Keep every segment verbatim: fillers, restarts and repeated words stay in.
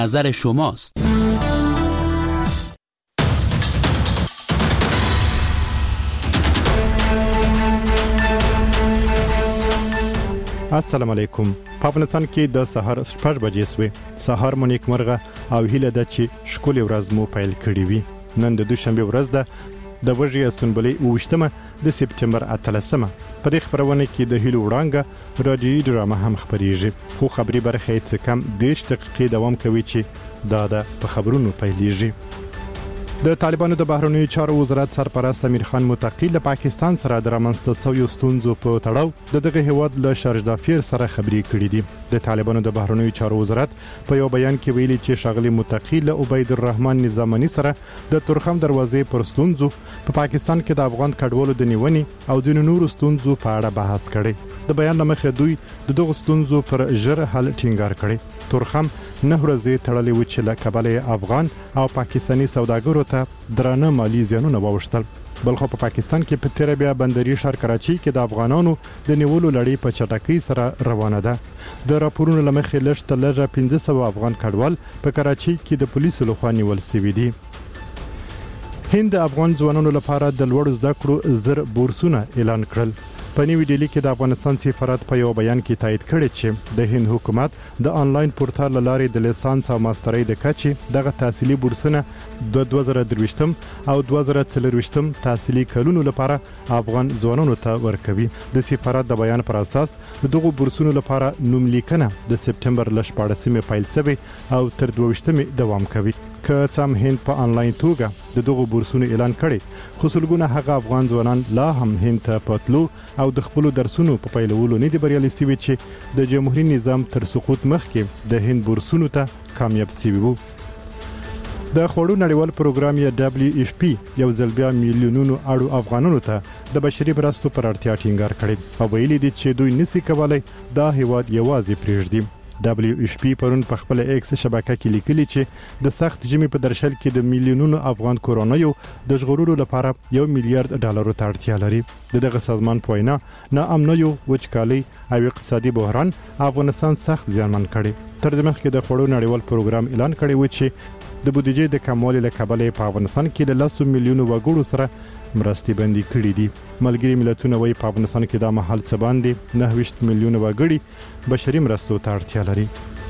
نظر شماست. السلام علیکم. په افغانستان کې د سهار شپږ بجې سوې. سهار مو نیکمرغه او هیله ده چې ښکلې ورځ مو پیل کړې وي. نن د دوشنبې ورځ ده، د وږې سنبلې اوویشتمه د سپتمبر اتلسمه. په دې خپرونه کې د هیلو وړانګه رادیوي ډرامه هم خپریږي، خو خبري برخه یې څه کم دېرش دقیقې دوام کوي چې دا ده په خبرونو پیلېږي. د طالبانو د بهرنیو چارو وزارت سرپرست امیر خان متقی له پاکستان سره د رامنځته شویو ستونزو په تړاو د دغه هیواد له شارجدافیر سره خبرې کړې دي. د طالبانو د بهرنیو چارو وزارت په یو بیان کې ویلي چې ښاغلي متقی له عبید الرحمن نظامني سره د تورخم دروازې پر ستونزو په پاکستان کې د افغان کډوالو د نیونې او ځینو نورو ستونزو په اړه بحث کړي. د بیان له مخې دوی د دغو ستونزو پر ژر حل ټینګار کړي. تورخم نه ورځې تړلې و چې له کبله افغان او پاکستاني سوداګرو ته درانه مالی زیانونه واوښتل. بلخو په پاکستان کې په تیر بیا بندري ښار کراچي کې د افغانانو د نیولو لړۍ په چټکۍ سره روانه ده. د راپورونو لمخې لږ تر لږه پنځه سوه افغان کډوال په کراچي کې د پولیسو لخوا نیول شوي دي. هند د افغان ځوانانو لپاره د لوړ زده کړو زر بورسونه اعلان کړل. په نیو ډیلی کې د افغانستان سفارت په یو بیان کې تایید کړی چې د هند حکومت د انلاین پورتال لارې د لیسانس او ماسترۍ د کچې دغه تحصیلي بورسونه د دوه زره درویشتم او دوه زره څلرویشتم تحصیلي کلونو لپاره افغان ځوانانو ته ورکوي. د سفارت د بیان پر اساس دغه بورسونو لپاره نوم لیکنه د سپتمبر ل شپاړسمې پیل شوی او تر دوه دوام کوي. که څم هند په انلاین توګه د دغه بورسونو اعلان کړي، خو سلګونه هغه افغان ځوانان لا هم هند ته پاتلو او د خپل درسونو په پیلولو نه دی بریالي شوي چې د جمهوریت نظام تر سقوط مخکې د هند بورسونو ته کامیاب شوي وو. د خوړو نړیوال پروګرام یا دبلیو اف پی یو ځل بیا میلیونونو اړو افغانانو ته د بشري مرستو پر اړتیا ټینګار کړي او ویلي دي چې دوی نشي کولای دا هیواد یوازې پرېږدي. دبلیو اف پی پرون په خپل ایکس شبکه کې لیکلي چې د سخت ژمي په درشل کې د میلیونونو افغان کورونیو د ژغورلو لپاره یو میلیارډ ډالرو ته اړتیا لري. د دغه سازمان په وینا ناامنیو، وچکالي او اقتصادي بحران افغانستان سخت زیانمن کړي. تر دې مخکې د خوړو نړیوال پروګرام اعلان کړی و چې د بودیجې د کموالي له کبله په افغانستان کې له لسو میلیونو وګړو سره مرستې بندي کړې دي. ملګري ملتونه وايي په افغانستان کې د محل څه باندې نهه ویشت میلیونه وګړي بشري مرستو ته اړتیا لري.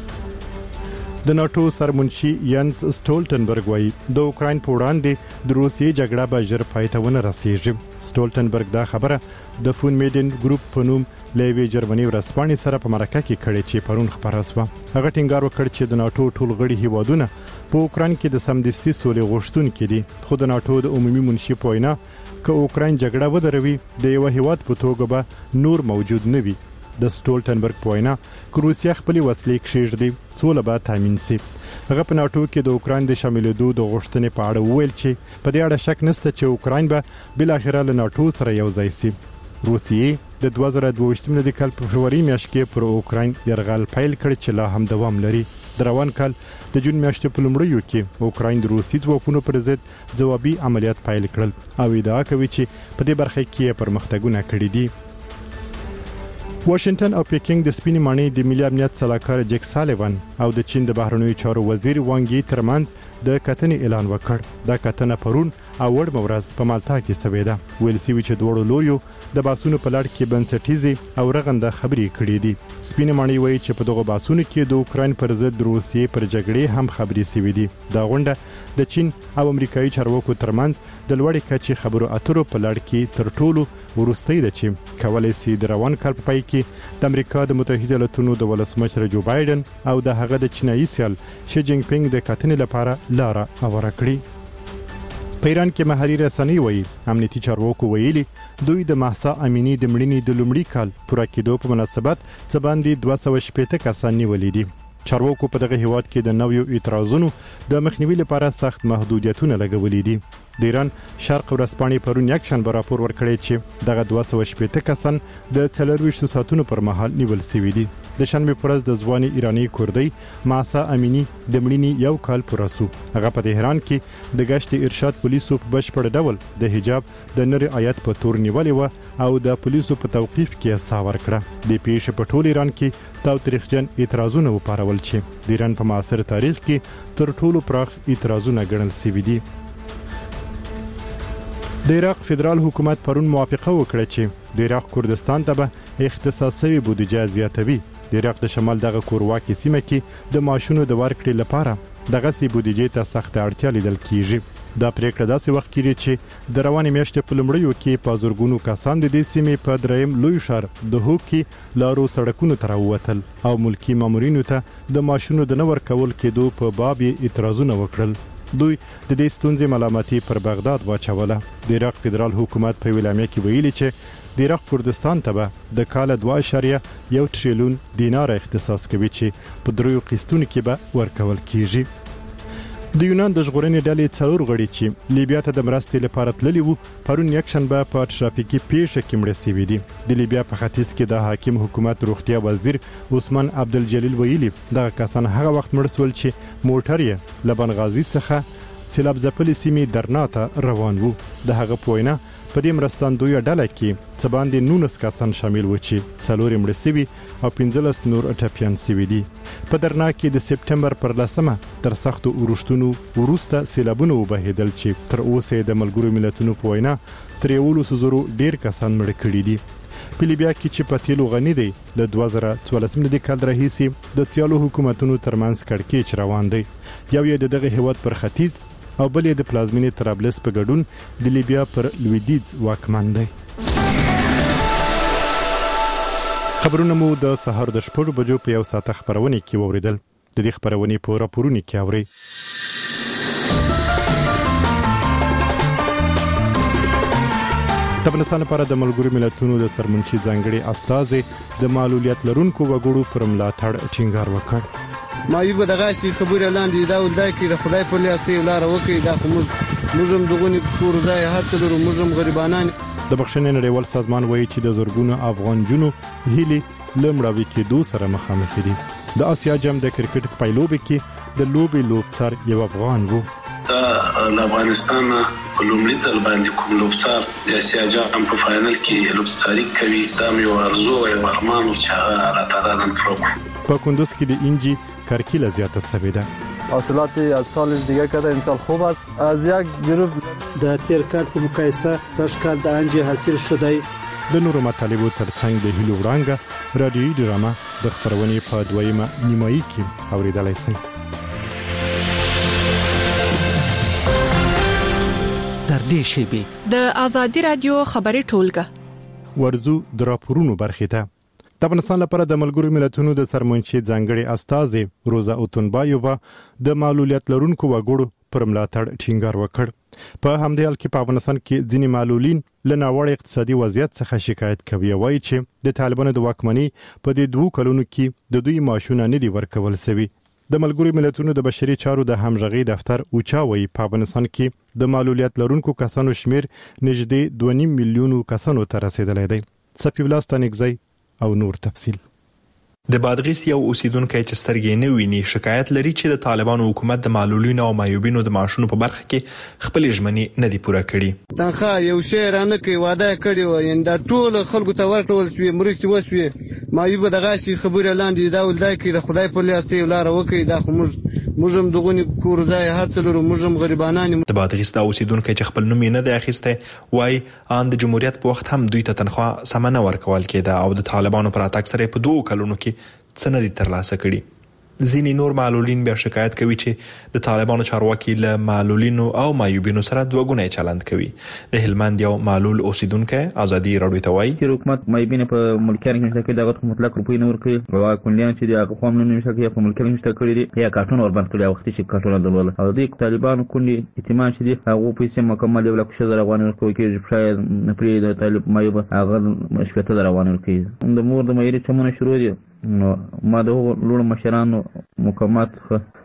د ناتو سرمنشي ینس سټولټنبرګ وايي د اوکراین په وړاندې د روسیې جګړه به ژر پای ته ونه رسیږي. سټولټنبرګ دا خبره د فون میډن ګروپ په نوم لیوی جرمني ورسپانې سره په مرکه کې کړې چې پرون خبره شوه. هغه ټینګار وکړ چې د ناتو ټول غړي هیوادونه په اوکراین کې د سمدستي سولې غوښتونکي دي، خو د ناتو د عمومي منشي په وینا که اوکراین جګړه ودروي د یو هیواد په توګه به نور موجود نه وي. د سټولټنبرګ په وینا که روسیا خپلې وسلې کښېږدي سوله به تامین شي. هغه په ناتو کې د اوکراین د شاملېدو د غوښتنې په اړه وویل چې په دې اړه شک نشته چې اوکراین به بالاخره له ناتو سره یو ځای شي. روسیې د دوه زره دوه د کال په فبروري میاشت کې پر اوکراین یرغل پیل کړ چې لا هم دوام لري. د روان کال د جون میاشتې په لومړیو کې اوکراین د روسي ځواکونو پر ضد ځوابي عملیات پیل کړل او ادعا کوي چې په دې برخه کې پرمختګونه کړي دي. واشنگټن او پیکینګ د سپینې ماڼۍ د ملي امنیت سلاکار جیک سالیوان او د چین د بهرنیو چارو وزیر وانګ یي ترمنځ د کتنې اعلان وکړ. دا کتنه پرون او وړ ورځ په مالټا کې شوې ده. ویل شوي چې دواړو لوریو د باسونو په لړ کې بنسټیزې او رغنده خبرې کړې دي. سپینې ماڼۍ وایي چې په دغه باسونو کې د اوکراین پر ضد روسیې پر جګړې هم خبرې شوې دي. دا غونډه د چین او امریکایي چارواکو ترمنځ د لوړې کچې خبرو اترو په لړ کې تر ټولو وروستۍ ده چې کولای شي د روان کال په پای کې د امریکا د متحده ایالاتونو د ولسمشر جو بایدن او د هغه د چینایي سیال شي جینګ پینګ د کتنې لپاره لاره هواره کړې. په ایران کې محلي رسنۍ وایي امنیتي چارواکو ویلي دوی د مهسا امینی د مړینې د لومړي کال پوره کېدو په مناسبت څه باندې دوه سوه شپېته کسان نیولي دي. چارواکو په دغه هیواد کې د نویو اعتراضونو د مخنیوي لپاره سخت محدودیتونه لګولي دي. د ایران شرق ورځپاڼې پرون یکشنبه راپور ورکړی چې دغه دوه سوه شپېته کسان د څلرویشتو ساعتونو پر مهال نیول شوي دي. د شنبې په ورځ د ځوانې ایراني کوردۍ مهسا امینی د مړینې یو کال پوره شو. هغه په تهران کې د گشت ارشاد پولیسو په بشپړ ډول د حجاب د نری آیت په تور نیولې و او د پولیسو په توقیف کې سا ورکړه. د پیښې په ټول ایران کې تاوتریخجن اعتراضونه وپارول چې د ایران په معاصر تاریخ کې تر ټولو پراخ اعتراضونه ګڼل شوي دي. د عراق فدرال حکومت پرون موافقه وکړه چې د عراق کردستان ته به اختصاصي بودیجه زیاتوي. د عراق د شمال دغه کورواکي سیمه کې د ماشونو د ورکړې لپاره دغه سي بودیجه ته سخت اړتیا لیدل کیږي. دا پریکړه داسې وخت کې چې د روانې میاشتې په لومړیو کې په زورګونو کسان د دې سیمې په دریم لوی ښار د هوکي لارو سړکونو ته راووتل او ملکی مامورینو ته د ماشونو د نه ورکول کېدو په باب اعتراضونه وکړل. دوی د دې ستونزې ملامتي پر بغداد واچوله. د عراق فدرال حکومت په اعلامیه کې ویلي چې د عراق کردستان ته به د کال دوه اعشاریه یو تریلیون دینار اختصاص کوي چې په دریو قسطونو کې به ورکول کیږي. د یونان د ژغورنې ډلې څلور غړي چې لیبیا ته د مرستې لپاره تللي وو پرون یکشنبه په ترافیکي پیښه کې مړه شوي دي. د لیبیا په ختیځ کې د حاکم حکومت روغتیا وزیر عثمان عبدالجلیل ویلي دغه کسان هغه وخت مړه شول چې موټر یې له بنغازي څخه سیلاب ځپلې سیمې درنا ته روان وو. د هغه په وینا په دې مرستندویه ډله کې څه باندې نولس کسان شامل و چې څلور یې مړه شوي او پنځلس نور ټپیان شوي دي. په درنا کې د سپټمبر پر لسمه تر سختو اورښتونو وروسته سیلابونه وبهېدل چې تر اوسه د ملګرو ملتونو په وینا تر یولسو زرو ډیر کسان مړه کړي دي. په لیبیا کې چې په تیلو غني دی له دوه زره څوارلس میلادي کال راهیسې د سیالو حکومتونو ترمنځ کړکېچ روان دی. یو یې د دغه هیواد پر ختیځ او بل یې د پلازمینې طرابلس په ګډون د لیبیا پر لویدیځ واکمن دی. خبرونه مو د سهار د شپږ بجو په یو ساعت خبرونه کې ووریدل. د دې خبرونه په راپورونو کې اوري. د افغانستان لپاره د ملګرو ملتونو د سرمنشي ځانګړي استازي د معلولیت لرونکو وګړو پر ملاتړ ټینګار وکړ. مایو به دغه شي خبره لاندې دا ولدای کې د خدای په لیاستې لار وکړي دا موږ موږ دغونی کور ځای هر څه درو موږ غریبانان. د بخښنې نړیوال سازمان وایي چې د زورګونو افغان جنو هیلي لمړاوي کې دوه سره مخامخ دي. د آسیا جام د کرکټ په لوبې کې د لوبې لوبڅار یو افغان وو. دا افغانستان په لومړي ځل باندې کوم لوبڅار د آسیا جام په فائنل کې لوبڅاري کوي. دا یو ارزو او ارمان چې الله تعالی نن پروګ په کندوز کې د انجی کرکیله زیاته شوې ده. حاصلات از سال دیگه کرده امسال خوب است. از یک گروه د تیر کال په مقایسه سږ کال د انجی حاصل شوی. د نورو مطالبو ترڅنګ د هیلو وړانګه رادیوي ډرامه د خبرونې په دویمه نیمایي کې اوریدلای شئ. تر دې شیبې د آزادي رادیو خبري ټولګه ورزو د راپورونو برخه ته. د افغانستان لپاره د ملګرو ملتونو د سرمنشي ځانګړي استازي روزا اوتونبایووا د معلولیت لرونکو وګړو پر ملاتړ ټینګار وکړ. په همدې حال کې په افغانستان کې ځینې معلولین له ناوړه اقتصادي وضعیت څخه شکایت کوي. وایي چې د طالبانو د واکمنۍ په دې دوه کلونو کې د دوی معاشونه نه دي ورکول شوي. د ملګرو ملتونو د بشري چارو د همغږي دفتر اوچا وایي په افغانستان کې د معلولیت لرونکو کسانو شمیر نږدې دوه نیم میلیونو کسانو ته رسیدلی دی. صفي الله ستانکزی او نور تفصیل. د بادغیس یو اوسیدونکو چې سترګې نه ویني شکایت لري چې د طالبانو حکومت د معلولینو او معیوبینو د معاشونو په برخه کې خپل ژمنې نه دي پوره کړې. تنخوا یو شی رانه کوي وعده کړی و یان دا ټول خلکو ته ورکول شوی مرستې وسوي. مایو به دغه شي خبره لاندې دا ولدای کې د خدای په لیاستې لار وکړي دا موږ موږ دغونی کور ځای هر څه لرو موږ غریبانان. د بادغیس د اوسیدونکو چې خپل نوم نه دی اخیسته وای ان د جمهوریت په وخت هم دوی ته تنخوا سم نه ورکول کېده او د طالبانو پر اتاک سره په دوه کلونو کې څه نه دي ترلاسه کړي. ځینې نور معلولین بیا شکایت کوي چې د طالبانو چارواکي له معلولینو او معیوبینو سره دوه ګونی چلند کوي. د هلمند یو معلول اوسیدونکو ازادي راډیو ته وایي چې حکومت معیوبین په ملکیت کې مشکل دغه مطلق روپی نه ورکوي او کونډیان چې دغه قوم نه مشکل په ملکیت کې مشکل کړي یا کارتون اور باندې کړي وخت چې کارتون درول او د طالبانو کونډي اعتماد چې هغه پیسې مکمل یو لک شزر افغان ورکوي کې شاید پرې د طالب معیوب هغه مشکل در افغان ورکوي. د مور د مېری چمونه شروع دي نو ما د لوړ مشرانو مقامات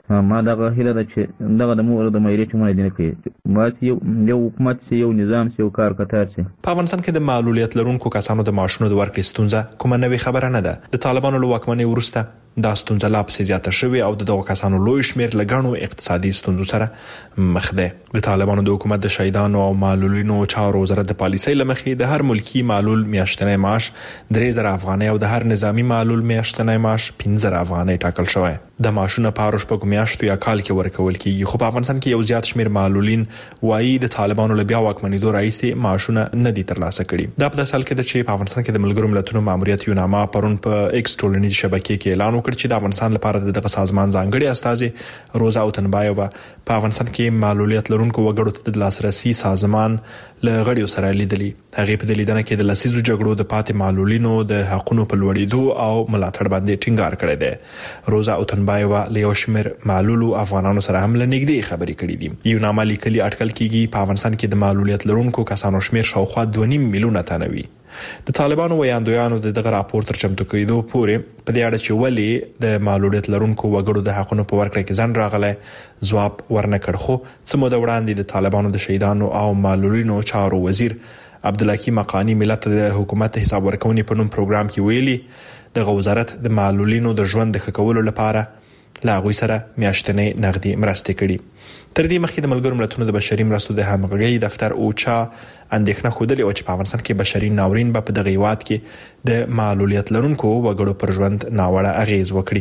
ما دغه هیله ده چې دغه د مور د مېری چې مونږ دینه کوي ما چې یو حکومت چې یو نظام چې یو کار کتار شي. په افغانستان کې د معلولیت لرونکو کسانو د معاشونو د ورکړې ستونزه کومه نوې خبره نه ده. د طالبانو له واکمنۍ وروسته دا ستونزه لا پسې زیاته شوې او د دغو کسانو لوی شمېر له ګڼو اقتصادي ستونزو سره مخ دی. د طالبانو د حکومت د شهیدانو او معلولینو چارو وزارت د پالیسۍ له مخې د هر ملکی معلول میاشتنی معاش درې زره افغانۍ او د هر نظامی معلول میاشتنی معاش پنځه زره افغانۍ ټاکل شوی. د معاشونو په هر شپږو میاشتو یا کال کې ورکول کیږي، خو په افغانستان کې یو زیات شمېر معلولین وایي د طالبانو له بیا واکمنېدو راهیسې معاشونه نه دي ترلاسه کړي. دا په داسې حال کې ده چې په افغانستان کې د ملګرو ملتونو ماموریت یوناما پرون په ایکس ټولنیزې شبکې کې اعلان وکړ چې د افغانستان لپاره دغه سازمان ځانګړي استازي روزا اوتنبایووا په افغانستان کې معلولیت لرونکو وګړو ته د لاسرسي سازمان له غړیو سره لیدلي. هغه په لیدنه کې د لسیزو جګړو د پاتې معلولینو د حقونو په لوړېدو او ملاتړ باندې ټینګار کړی دی. روزا اوتنبایووا له یو شمېر معلولو افغانانو سره هم له نږدې خبرې کړې دي. یوناما لیکلي اټکل کېږي په افغانستان کې د معلولیت لرونکو کسانو شمېر شاوخوا دوه نیم میلیونه تنه وي. د طالبانو ویاندویانو د دغه راپور تر چمتو کېدو پورې په دې اړه چې ولې د معلولیت لرونکو وګړو د حقونو په ورکړه کې ځنډ راغلی ځواب ورنکړ. خو څه موده وړاندې د طالبانو د شهیدانو او معلولینو چارو وزیر عبدالحکیم حقانی ملت د حکومت حساب ورکونې په نوم پروګرام کې ویلي دغه وزارت د معلولینو د ژوند د ښه کولو لپاره له هغوی سره میاشتنۍ نغدي مرستې کړي. تر دې مخکې د ملګرو ملتونو د بشري مرستو د همغږۍ دفتر اوچا اندېښنه ښودلې وه چې په افغانستان کې بشري ناورین به په دغه هیواد کې د معلولیت لرونکو وګړو پر ژوند ناوړه اغیز وکړي.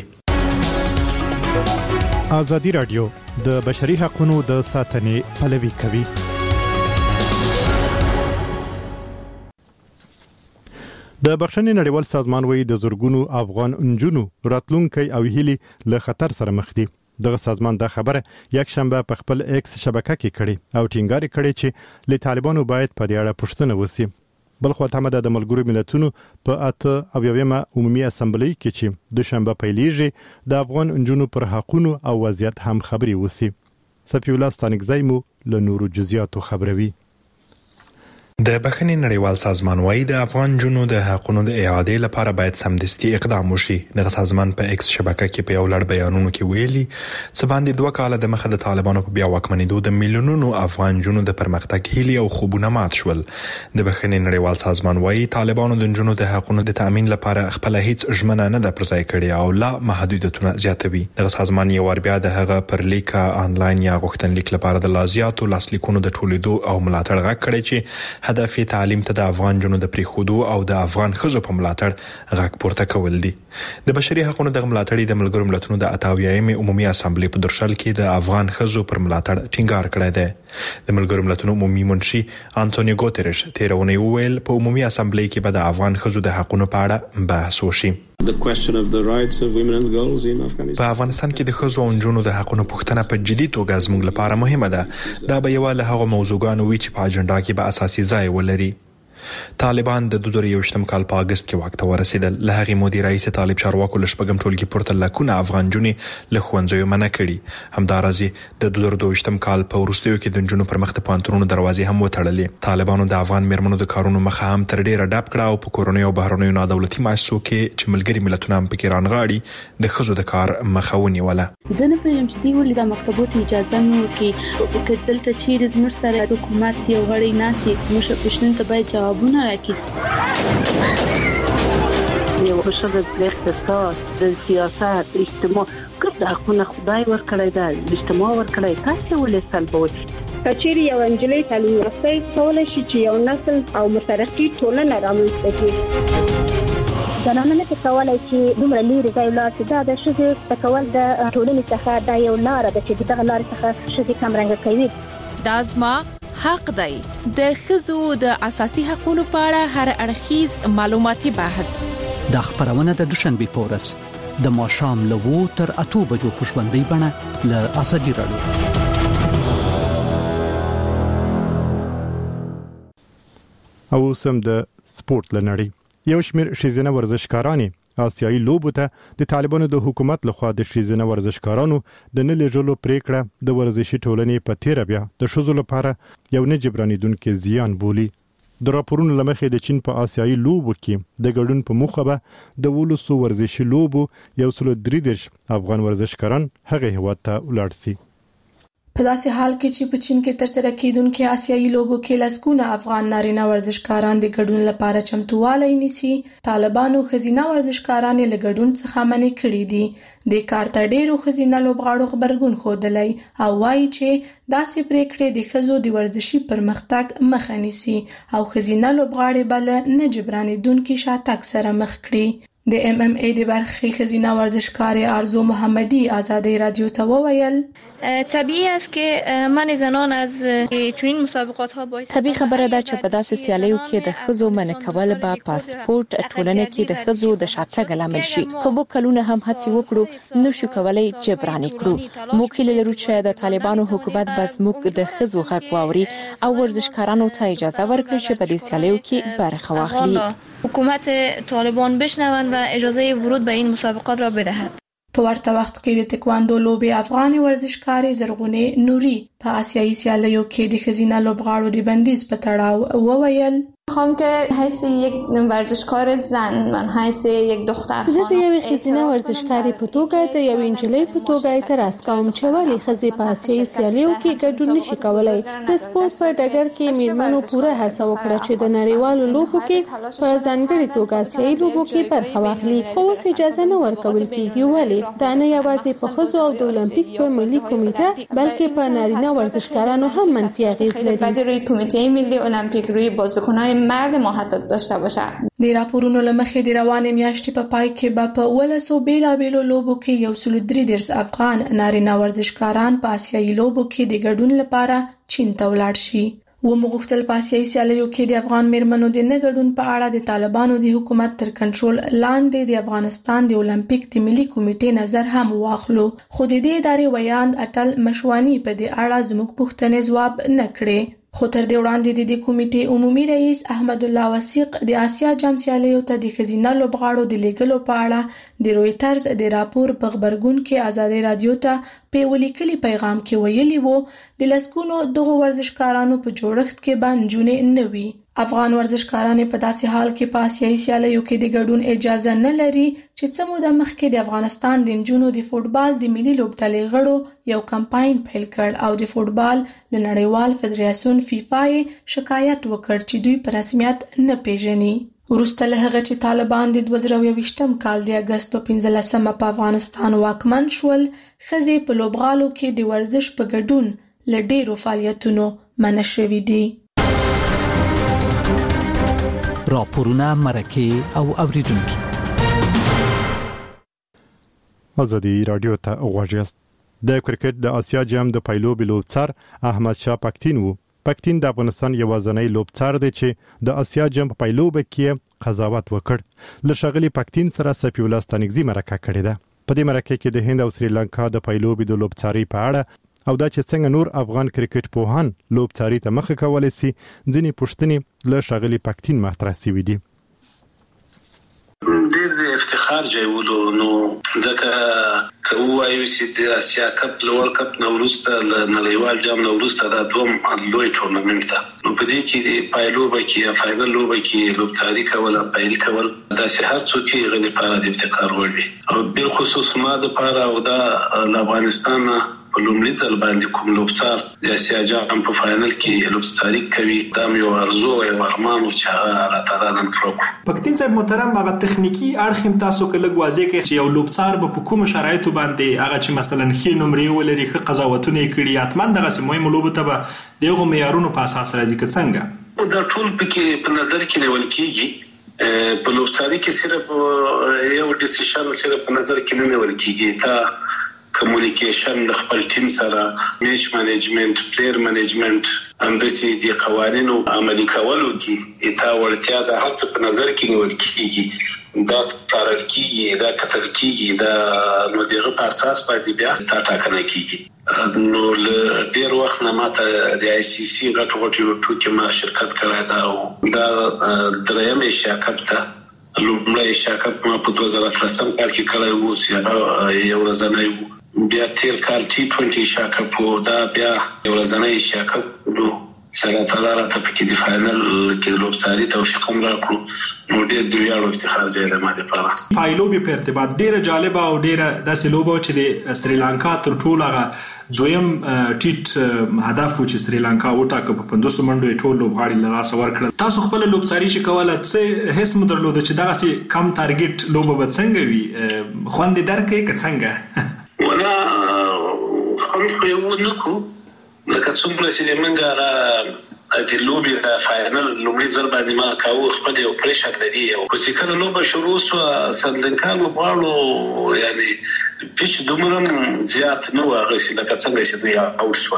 ازادي راډیو د بشري حقوقو د ساتنې پلوي کوي. د بخښنې نړیوال سازمان وایي د زورګونو افغان انجونو راتلونکي او هیلي له خطر سره مخ دي. دغه سازمان دا خبره یک شنبه په خپل ایکس شبکه کې کړې او ټینګار کړی چې له طالبانو باید په دې اړه پوښتنه وشي. بل خو ته د ملګرو ملتونو په اته او یومه عمومي اسمبلی کې چې د شنبه پیلېږي د افغان انجونو پر حقونو او وضعیت هم خبري وشي. صفی الله ستانکزی مو له نورو جزئیاتو خبروي. د بخښنې نړیوال سازمان وايي د افغان جنو د حقونو د اعادې لپاره باید سمدستي اقدام وشي. د سازمان په ایکس شبکه کې په یو لړ بیانونو کې ویلي چې باندې دوه کاله د مخه د طالبانو په بیا واکمنېدو د میلیونونو افغان جنو د پرمختګ هیلې او خوبونه مات شول. د بخښنې نړیوال سازمان وايي طالبانو د جنو د حقونو د تامین لپاره خپل هیڅ ژمنه نه ده پرځای کړې او لا محدودیتونه زیاتوي. د سازمان یو ور بیا د هغه پر لیک آنلاین یا غوښتنلیک لپاره د لازیاتو لاسلیکونو د ټولیدو او ملاتړ غږ کړی چې هدف یې تعلیم ته د افغان جنو د پریخودو او د افغان ښځو په ملاتړ غږ پورته کول دي. د بشري حقوقو د ملاتړ د ملګرو ملتونو د اتاویایم عمومي اسمبلی په درشل کې د افغان ښځو پر ملاتړ ټینګار کړی دی. د ملګرو ملتونو عمومي منشي انټونیو ګوتریش تیرونه ویل په عمومي اسمبلی کې به د افغان ښځو د حقوقو په اړه بحث وشي. په افغانستان کې د ښځو او نجونو د حقوقو پوښتنه په جدي توګه زموږ لپاره مهمه ده. دا به یو له هغو موضوعګانو وي چې په اجنډا کې به اساسي ځای ولري. طالبان د دوه زره یوویشتم کال په اگست کې واک ته ورسېدل. له هغې مودې راهیسې طالب چارواکو له شپږم ټولګي پورته لکونه افغان نجونې له ښوونځیو منع کړي. همداراز د دوه زره دوه کال په وروستیو کې د نجونو پر مخ د پوهنتونونو دروازې هم وتړلې. طالبانو د افغان میرمنو د کارونو مخه هم تر ډیره ډب کړه او په کورنیو او بهرنیو نادولتي مؤسسو کې چې ملګري ملتونه هم پکې رانغاړي د ښځو د کار مخه ونیوله. زه نه پوهیږم چې دوی ولې د مکتبو ته اجازه نه ورکوي. که دلته چیرې زموږ سره حکومت یو غړی ناسي زموږ پوښتنو ته باید جوابونه راکړي. یو ښځه د اقتصاد د سیاست اجتماع ګډ حقونه خدای ورکړی دی، اجتماع ورکړی، تاسو ولې سلبوي؟ کچېرې یو انجلۍ تعلیم یافته کولای شي چې یو نسل او مترقي ټولنه رامنځته کړي. زنانه نه کولای چې دومره لري ځای لاړ شي. دا د ښځې تکول د ټولنې څخه دا یو لار ده چې دغه لار څخه ښځې کم رنګ کوي. دا زما حق دی. د ښځو د اساسي حقوقو په اړه هر اړخیز معلوماتي بحث د خبرونه د دوشنبه په ورځ د ماښام له وو تر اته بجو په ژوندۍ بڼه له ازادي راډیو. او سم د سپورت لنړی یو شمیر شیزنه ورزشکارانی آسیایي لوبو ته د طالبانو د حکومت لخوا د شیزنه ورزشکارانو د نه لېږلو پریکړه د ورزشي ټولنې په تیر بیا د شوزو لپاره یو نه جبرانیدونکو زیان بولی. د راپورونو لمخې د چین په آسیایي لوبو کې د ګډون په موخه به د ولسو ورزشي لوبو یو سل درې دېرش افغان ورزشکاران هغه هیواد ته ولاړ سي. په داسې حال کې چې په چین کې ترسره کیدونکو آسیایي لوبو کې لسګونه افغان نارینه ورزشکاران د ګډون لپاره چمتووالی نیسي، طالبانو ښځینه ورزشکاران له ګډون څخه منع کړي دي. د کار ته ډیرو ښځینه لوبغاړو خبرګون ښودلی او وایي چې داسې پریکړې د ښځو د ورزشي پرمختګ مخه نیسي او ښځینه لوبغاړي به له نه جبرانېدونکي شاتګ سره مخ کړي. د ام ام ای د برخې ښځینه ورزشکار آرزو محمدی آزادی رادیو ته وویل طبیعی است که من زنان از چنین مسابقات ها باعث طبیعي خبره ده چې په داسې سیالیو کې د ښځو منع کول به پاسپورت ټولنه کې د ښځو د شاتګ لامل شي. که موږ کلونه هم هڅې وکړو نو شو کولای جبران کړو. موږ هیله لرو چې د طالبانو حکومت به زموږ د ښځو حق واوري او ورزشکارانو ته اجازه ورکړي چې په دې سیالیو کې برخه واخلي. حکومت طالبان بشنوند و اجازه ورود به این مسابقات را بدهد. په ورته وخت کې د تکواندو لوبې افغاني ورزشکارې زرغونې نوري په آسیایي سیالیو کې د ښځینه لوبغاړو د بندیز په تړاو وویل میخوام که حیث یک ورزشکار زن من حیث یک دختر زه د یوې ښځینه ورزشکارې په توګه د یوې نجلۍ په توګه اعتراض کوم چې ولې ښځې په آسیایي سیالیو کې ګډون نشي کولی. د سپورت په ډګر کې میرمنو پوره هڅه وکړه چې د نړیوالو لوبو کې په ځانګړې توګه آسیایي لوبو کې برخه واخلي، خو اوس اجازه نه ورکول کېږي. ولې؟ دا نه یوازې په ښځو او د المپیک په ملي کمیټه بلکې په نارینه ورزشکارانو هم منفي اغیز لري. روی کمیته ملی المپیک روی بازیکنان مرد ما حتی داشته باشه. د راپورونو لمخې د روانې میاشتې په پای کې به په ولسو بیلابیلو لوبو کې یو سل درې دېرش افغان نارینه ورزشکاران په آسیایي لوبو کې د ګډون لپاره چین ته ولاړ شي. ومو غوښتل په آسیایي سیالیو کې د افغان میرمنو د نه ګډون په اړه د طالبانو د حکومت تر کنټرول لاندې د افغانستان د المپیک د ملي کمیټې نظر هم واخلو، خو د دې ادارې ویاند اټل مشوانی په دې اړه زموږ پوښتنې ځواب نه کړې. خو تر دې وړاندې د دې کمیټې عمومي رئیس احمد الله وثیق د آسیا جام سیالیو ته د ښځینه لوبغاړو د لیږلو په اړه د رویټرز د راپور په خبرګون کې آزادي رادیو ته په ولیکلي پیغام کې ویلي وو د لسګونو دغه ورزشکارانو په جوړښت کې به نجونې نه وي. افغان ورزشکاران په داسې حال کې په آسیایي سیالیو کې د ګډون اجازه نه لري چې څه موده مخکې د افغانستان د نجونو د فوټبال د ملي لوبډلې غړو یو کمپاین پیل کړ او د فوټبال د نړیوال فدراسیون فیفا یې شکایت وکړ چې دوی په رسمیت نه پیژني. وروسته له هغه چې طالبان د دوه زره یوویشتم کال د اګست په پنځلسمه په افغانستان واکمن شول، ښځې په لوبغالو کې د ورزش په ګډون له ډېرو فعالیتونو منع شوي دي. راپورونه، مرکې او اوریدونکي. آزادي رادیو ته غوږ یاست. د کرکټ د آسیا جام د پایلوبي لوبڅار احمد شاه پکتین وو. پکتین د افغانستان یوازینی لوبڅار دی چې د آسیا جام په پایلوبه کې قضاوت وکړ. له ښاغلي پکتین سره صفي الله ستانکزي مرکه کړې ده. په دې مرکه کې د هند او سریلانکا د پایلوبي د لوبڅاري په اړه او دا چې څنګه نور افغان کرکټ پوهان لوبڅاري ته مخه کولای شي ځینې پوښتنې له ښاغلي پکتین مطرح شوې دي. ډېر د افتخار ځای ولو نو ځکه که ووایو چې د اسیا کپ له ورلډ کپ نه وروسته له نړیوال جام نه وروسته دا دوم لوی ټورنمنټ ده، نو په دې کې د پایلوبه کې یا فاینل لوبه کې لوبڅاري کول او پایلي کول داسې هر څوک یې غوښتل لپاره د افتخار وړ وي او بل خصوص ما د لپاره او دا له افغانستان په لومړي ځل باندې کوم لوبڅار د اسیا جام په فاینل کې لوبڅاري کوي، دا یو ارزو او ارمان او چې الله تعالی نن کړو. پکتین صاحب محترم، هغه تخنیکی اړخ تاسو کله واضح کړئ چې یو لوبڅار په کوم شرایطو باندې هغه چې مثلا خې نمرې ولري، ښه قضاوتونه کړي، اتمن دغه سیمه لوبو ته به دغه معیارونو په اساس راځي که څنګه؟ دا ټول پکې په نظر کې نیول کېږي. په لوبڅاري کې صرف یو ډیسیشن صرف په نظر کې نه نیول کېږي، تا کمیونیکیشن د خپل ټیم سره، میچ منیجمنت، پلیر منیجمنت، همداسې د قوانینو عملي کولو کې اته ورتیا د هر څه په نظر کې نیول کېږي، دا څارل کېږي، دا کتل کېږي، دا نو دغه په اساس باندې بیا تا ټاکنه کېږي. نو له ډېر وخت نه ماته د آی سی سی غټ غټ ټوکې ما شرکت کړی دا او دا دریم ایشیا کپ ته لومړی ایشیا کپ ما په دوه زره اتلسم کال کې کړی وو چې هغه یو ورځنی وو. بیا تیر کال ټي ټوینټي ایشیا کپ دا بیا یو ورځنی ایشیا کپ نو سره تعالی ته پکې د فائنل کې لوبساري توفیق هم راکړو نو ډېر دی یو افتخار دی له ماده لپاره. پایلوبي په ارتباط ډیره جالبه او ډیره داسې لوبه چې د سریلانکا تر ټولو هغه دویم ټیټ هدف و چې سریلانکا وټاکه په پنځوس منډو ټول لوبغاړي له لاسه ورکړل. تاسو خپل لوبساري چې کوله څه هیڅ مو درلود چې دغه سي کم ټارګټ لوبه به څنګه وي خوند درکې که څنګه؟ ولا خوند خو یو نه کو لکه څومره چې موږ را د لوبي د فائنل لومړي ځل باندې ما کاوه خپل یو پریشر لري او چې کله لوبه شروع شو سندنکا وباړو یعنی پیچ دومره زیات نو هغه چې لکه څنګه چې دوی او شو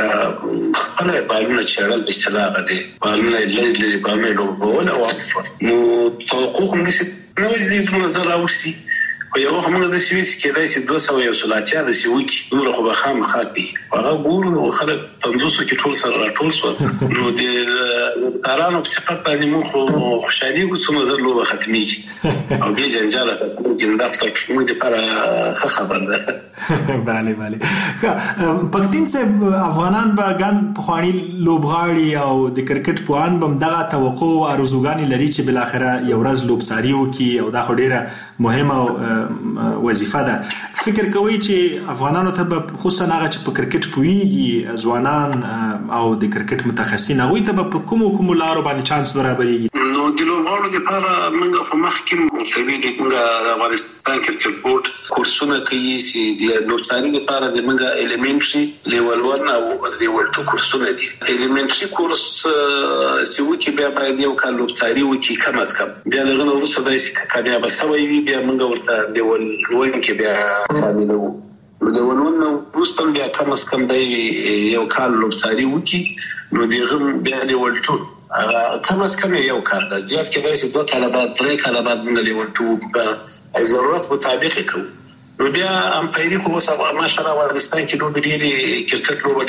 لکه خپل بالونه چړل په اصطلاح باندې بالونه لږ بالونه لوبه ولا واقف نو توقع هم نشي نو دې په نظر راوړسي او یو هم د سویس کې دای چې دوه سوه یو سلاتیا د سویک نور خو به خام خاطي هغه ګورو خلک پنځوس کې ټول سره راټول شو نو د تارانو په صفات باندې مو خو خوشالي کو څو نظر لوبه ختمي او به جنجال ته ګنده فتره مو د پر خبر ده. bale bale پښتين صاحب افغانان به ګان په خواني لوبغاړي او د کرکټ پوان بم دغه توقع او ارزوګانی لري چې بل اخره یو ورځ لوبساري وکي او دا خو ډیره مهمه وظیفه ده. فکر کوي چې افغانانو ته خصوصا هغه چې په کرکټ پويږي ځوانان او د کرکټ متخصصین هغه ته په کوم کوم لارو باندې چانس برابرېږي؟ نو د لوبغاړو لپاره موږ په مخکې مسوي د موږ افغانستان کرکټ بورډ کورسونه کوي چې د لوبساري لپاره د موږ الیمنټري لیول واحد او لیول دوه کورسونه دي. الیمنټري کورس چې وکی بیا باید یو کال لوبساري وکي کم از کم بیا لغنه ورسره د سکه بیا بسوي بیا موږ ورته لیول وین کې بیا شاملو نو د ونونو وروسته بیا کم از کم د یو کال لوبساري وکي نو دغه بیا لیول دوه کم از کم یو کال د زیات کې داسې دوه کاله بعد درې کاله بعد موږ لیول دوه په ضرورت مطابق کوو. نو بیا امپایري خو وسه ماشاءالله افغانستان کې نو ډېری کرکټ لوبه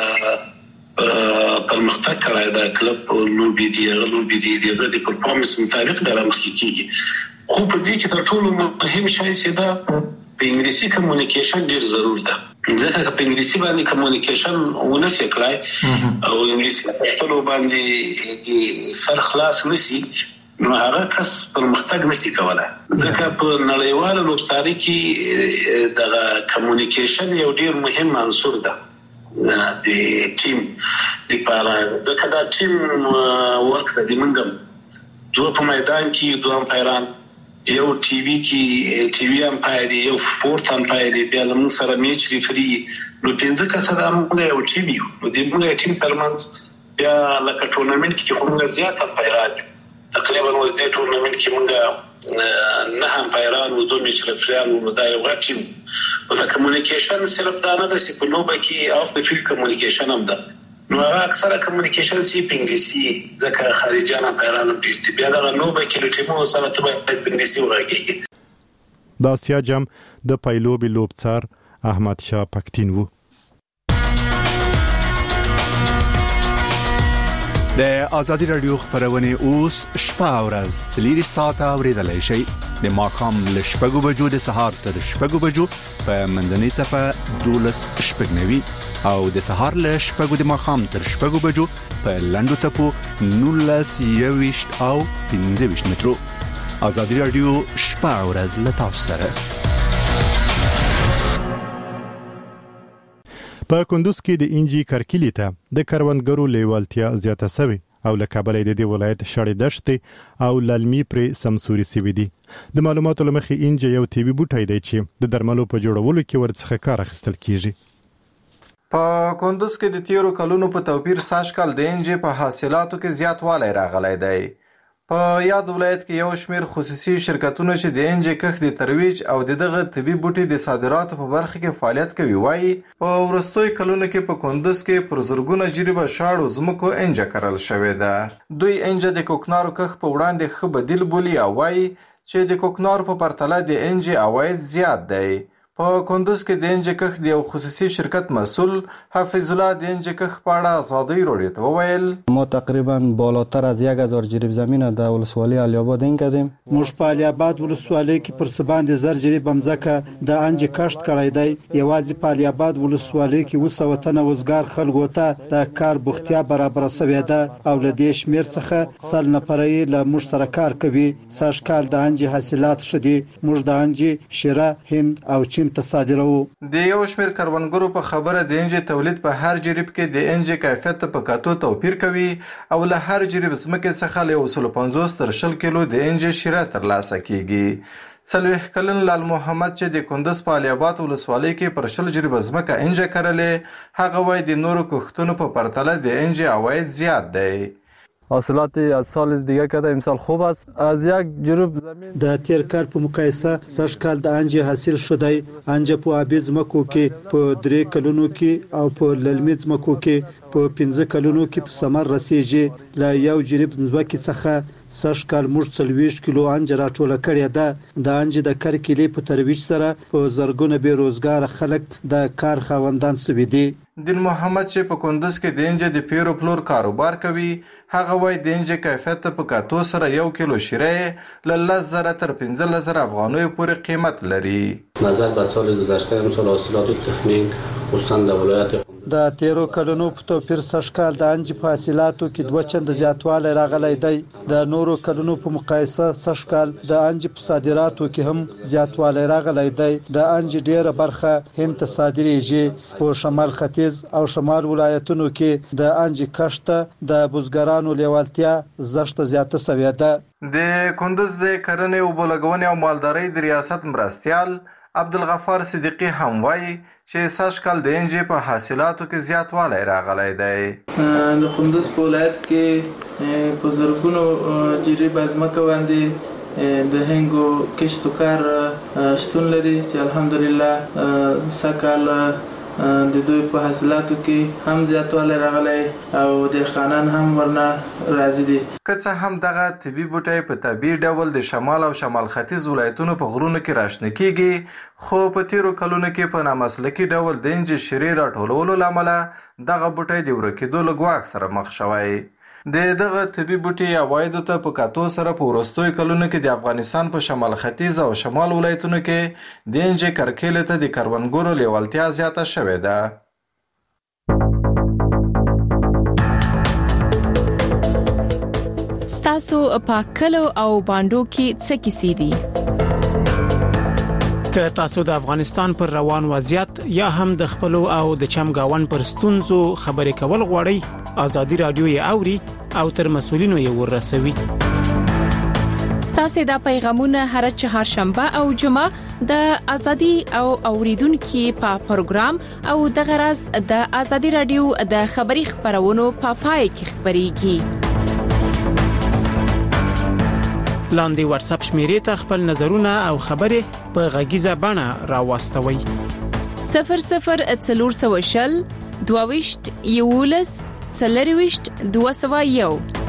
ډېره پرمختګ کړی دا کلب لوبي دی لوبي دی د پرفارمنس مطابق به مخکې کیږي. خو په دې کې تر ټولو مهم شی چې دا په انګلیسي کمیونیکیشن ډیر ضروري ده ځکه په انګلیسي باندې کمیونیکیشن ونسې کړای او انګلیسي پښتو باندې د سر خلاص نسی نو هغه کس پرمختګ نسی کولای ځکه په نړیواله لوبساري کې د کمیونیکیشن یو ډیر مهم عنصر ده د ټیم د پاره ځکه دا ټیم ورک د منګم دوه په میدان کې دوه امپایران یو ټي وي کې ټي وي امپایر یو فورث امپایر بیا موږ سره میچ ریفري نو پنځه کسه د موږ یو ټي وي نو د موږ ټیم ترمنځ بیا لکه ټورنمنت کې کومه زیات امپایران تقریبا وزې ټورنمنت کې موږ نه امپایران او دوه میچ ریفریان نو دا یو ټیم او د کمیونیکیشن صرف دا نه ده چې په نوبه کې اف د فیلډ کمیونیکیشن هم ده نو هغه اکثره کمیونیکیشن سی په انګلیسي ځکه خارجيان امپایران دي بیا دا نوبه کې د ټیمو سره ته په انګلیسي وراګي. د اسیا جام د پایلوبي لوبڅار احمد شاه پښتين وو. د ازادي رادیو خبرونه اوس شپه او ورځ څلوري ساعته اوریدلای شئ د ماخام ل شپږو بجو د سهار تر شپږو بجو په منځنۍ صفه دولس شپږنوي او د سهار ل شپږو د ماخام تر شپږو بجو په لندو صفو نولس یويشت او پنځه ویشت مترو. ازادي رادیو شپه او ورځ له تاسو سره. په کندوز کې د انجی کرکلی ته د کروندګرو لیوالتیا زیاته شوی او له کابل د دې ولایت شړې دشت او للمی پر سمسوري سوي دي. د معلوماتو لمخې انجی یو طبي بوټی دی چې د درملو په جوړولو کې ورڅخه کار اخیستل کیږي. په کندوز کې د تیرو کلونو په توپیر ساشکل د انجی په حاصلاتو کې زیاتوالی راغلی دی. په یاد ولایت کې یو شمیر خصوصي شرکتونه چې د انجی کښت د ترویج او دغه طبي بوټي د صادراتو په برخه کې فعالیت کوي وایي په ورستوي کلونو کې په کندوز کې پر زرګونه جریبه شاړو زمکو انجی کرل شوې ده. دوی انجی د کوکنارو کښت په وړاندې ښه بدیل بولي او وایي چې د کوکنارو په پرتله د انجی عواید زیات دی. په کندوز کې د انجې کښت د یو خصوصي شرکت مسئول حفیظ الله د انجې کښت په اړه ازادۍ راډیو ته وویل ما تقریبا بالاتر از یک هزار جریب زمین در ولسوالی علی آباد این کردیم. موږ په علی آباد ولسوالۍ کې پر څه باندې زر جریب ځمکه د انجې کښت کړی دی. یوازې په علی آباد ولسوالۍ کې اووه سوه تنه وزګار خلکو ته د کار بوختیا برابره شوې ده او له دې شمېر څخه سل نفره یې له موږ سره کار کوي. سږ کال د انجې حاصلات ښه دي. موږ د انجې شیره هند او چین ته صادروو. د یو شمېر کروندګرو په خبره د انجې تولید په هر جریب کې د انجې کیفیت ته په کتو توپیر کوي او له هر جریب ځمکې څخه له یو سل پنځوس تر شل کیلو د انجې شیره ترلاسه کیږي. څلوېښت کلن لال محمد چې د کندوز په علی آباد ولسوالۍ کې پر شل جریبه ځمکه انجې کرلې، هغه وایي د نورو کښتونو په پرتله د انجې عواید زیات دی. حاصلات از سال دیگه کرده امسال خوب است. از یک جریب زمین د تیر کال په مقایسه سږ کال د انجې حاصل شدی. انجې په آبي ځمکو کې په درې کلونو کې او په للمي ځمکو کې په پنځه کلونو کې په ثمر رسیږي. له یو جریب ځمکې څخه سږ کال موږ څلوېښت کیلو انجه راټوله کړې ده. د انجې د کرکیلې په ترویج سره په زرګونه بې روزګاره خلک د کار خاوندان شوي دي. دین محمد چې په کندوز کې د انجې د پیرو پلور کاروبار کوي، هغه وایي د انجې کیفیت ته په کتو سره یو کیلو شیره له لس زره تر پنځلس زره افغانیو پورې قیمت لري. نظر به سال گذشته امسال حاصلات تخمین خصوصا در ولایت د تیرو کلونو په توپیر سږ کال د انجې په حاصلاتو کې دوه چنده زیاتوالی راغلی دی. د نورو کلونو په مقایسه سږ کال د انجې په صادراتو کې هم زیاتوالی راغلی دی. د انجې ډیره برخه هند ته صادریږي. په شمال ختیځ او شمال ولایتونو کې د انجې کښت ته د بزګرانو لیوالتیا زښته زیاته شوې ده. د کندوز د کرنې اوبو لګونې او مالدارۍ د ریاست مرستیال عبدالغفار صدیقي هم وایي چې سږ کال د انجې په حاصلاتو کې زیاتوالی راغلی دی. د کندوز په ولایت کې په زرګونو جریبه ځمکه باندې د هنګو کښت و کار شتون لري چې الحمدلله سږکال د دوی په حاصلاتو کې هم زیاتوالی راغلی او دهقانان هم ورنه راضي دي. که څه هم دغه طبي بوټی په طبیعي ډول د شمال او شمال ختیځ ولایتونو په غرونو کې راشنه کیږي، خو په تیرو کلونو کې په نامسلکي ډول د انجې شیرې راټولولو له امله دغه بوټی د ورکېدو له ګواښ سره مخ شوی. د دغه طبي بوټي عوایدو ته په کتو سره په وروستیو کلونو کې د افغانستان په شمال ختیځ او شمال ولایتونو کې د انجې کرکیلې ته د کروندګرو لیوالتیا زیاته شوې ده. ستاسو په کلو او باندو کې څه کیسې دي؟ که تاسو د افغانستان پر روان وضعیت یا هم د خپلو او د چمګاون پر ستونزو خبرې کول غواړئ، ازادي رادیو یې اوري او تر مسولینو یې ورسوي. ستاسو د پیغامونه هر چهارشنبه او جمعه د ازادي او اوریدونکو په پروګرام او د غرض د ازادي رادیو د خبري خبرونو په پای کې خبريږي. لاندې واتس اپ شمیرې ته خپل نظرونه او خبرې په غږیزه بڼه راوستوي. صفر صفر څلور سوه شل دوه ویشت یولس څلور ویشت دوه سوه یو.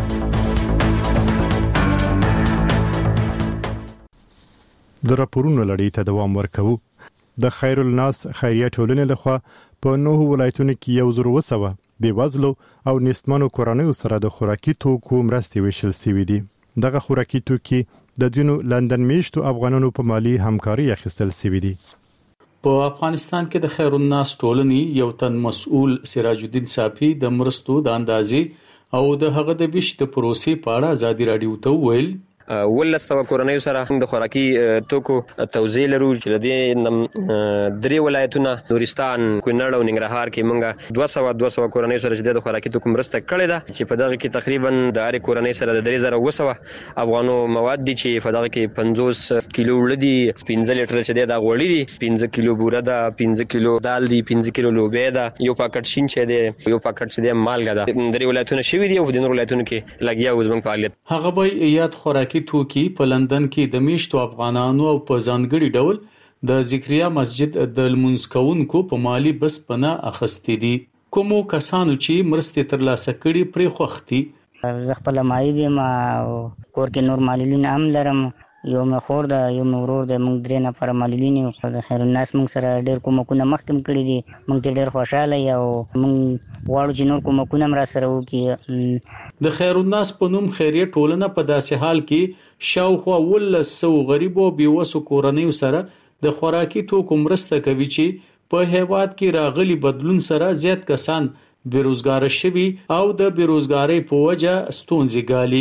د راپورونو لړۍ ته دوام ورکوو. د خیر الناس خیریه ټولنې لخوا په نوو ولایتونو کې یو زر اووه سوه بېوزلو او نیستمنو کورنیو سره د خوراکي توکو مرستې ویشل شوي دي. دغه خوراکي توکي د ځینو لندن میشتو افغانانو په مالی همکاري اخیستل شوي دي. په افغانستان کې د خیر الناس ټولنې یو تن مسؤل سراج الدین صافي د مرستو د اندازې او د هغه د ویش د پروسې په اړه ازادي رادیو ته وویل ولس سوه کورنیو سره د خوراکي توکو توزیع لرو چې د دې درې ولایتونه نورستان، کونړ او ننګرهار کې موږ دوه سوه دوه سوه کورنیو سره چې د خوراکي توکو مرسته کړې ده چې په دغه کې تقریبا د هرې کورنۍ سره د درې زره اووه سوه افغانو مواد دي چې په دغه کې پنځوس کیلو وړه دي، پنځه لیټره چې دی دا غوړي دي، پنځه کیلو بوره ده، پنځه کیلو دال دي، پنځه کیلو لوبیا ده، یو پاکټ شین چای دی، یو پاکټ چې دی مالګه ده. درې ولایتونه شوي دي او د نورو ولایتونو کې لګیا و زموږ فعالیت. هغه به یاد خوراکي توکي په لندن کې د میشتو افغانانو او په ځانګړي ډول د ذکریا مسجد د لمونځ کوونکو په مالی بسپنه اخستې دي. کومو کسانو چې مرستې ترلاسه کړي پرې خوښ دي. زه خپله مایل یم او کور کې نور معلولین هم لرم یو مخور ده یو مرور ده موږ درې نفر معلولین یو د خیر الناس موږ سره ډېر کومکونه مخکې کړي دي موږ ډېر خوشاله یو موږ غواړو چې نور کومکونه را سره وکړي. د خیر الناس په نوم خیریه ټولنه په داسې حال کې شاوخوا ولس سو غریب او بیوسو کورنیو سره د خوراکي توکو مرسته کوي چې په هیواد کې راغلي بدلون سره زیات کسان بیروزګار شوي او د بیروزګاری په وجه ستونزې ګالي.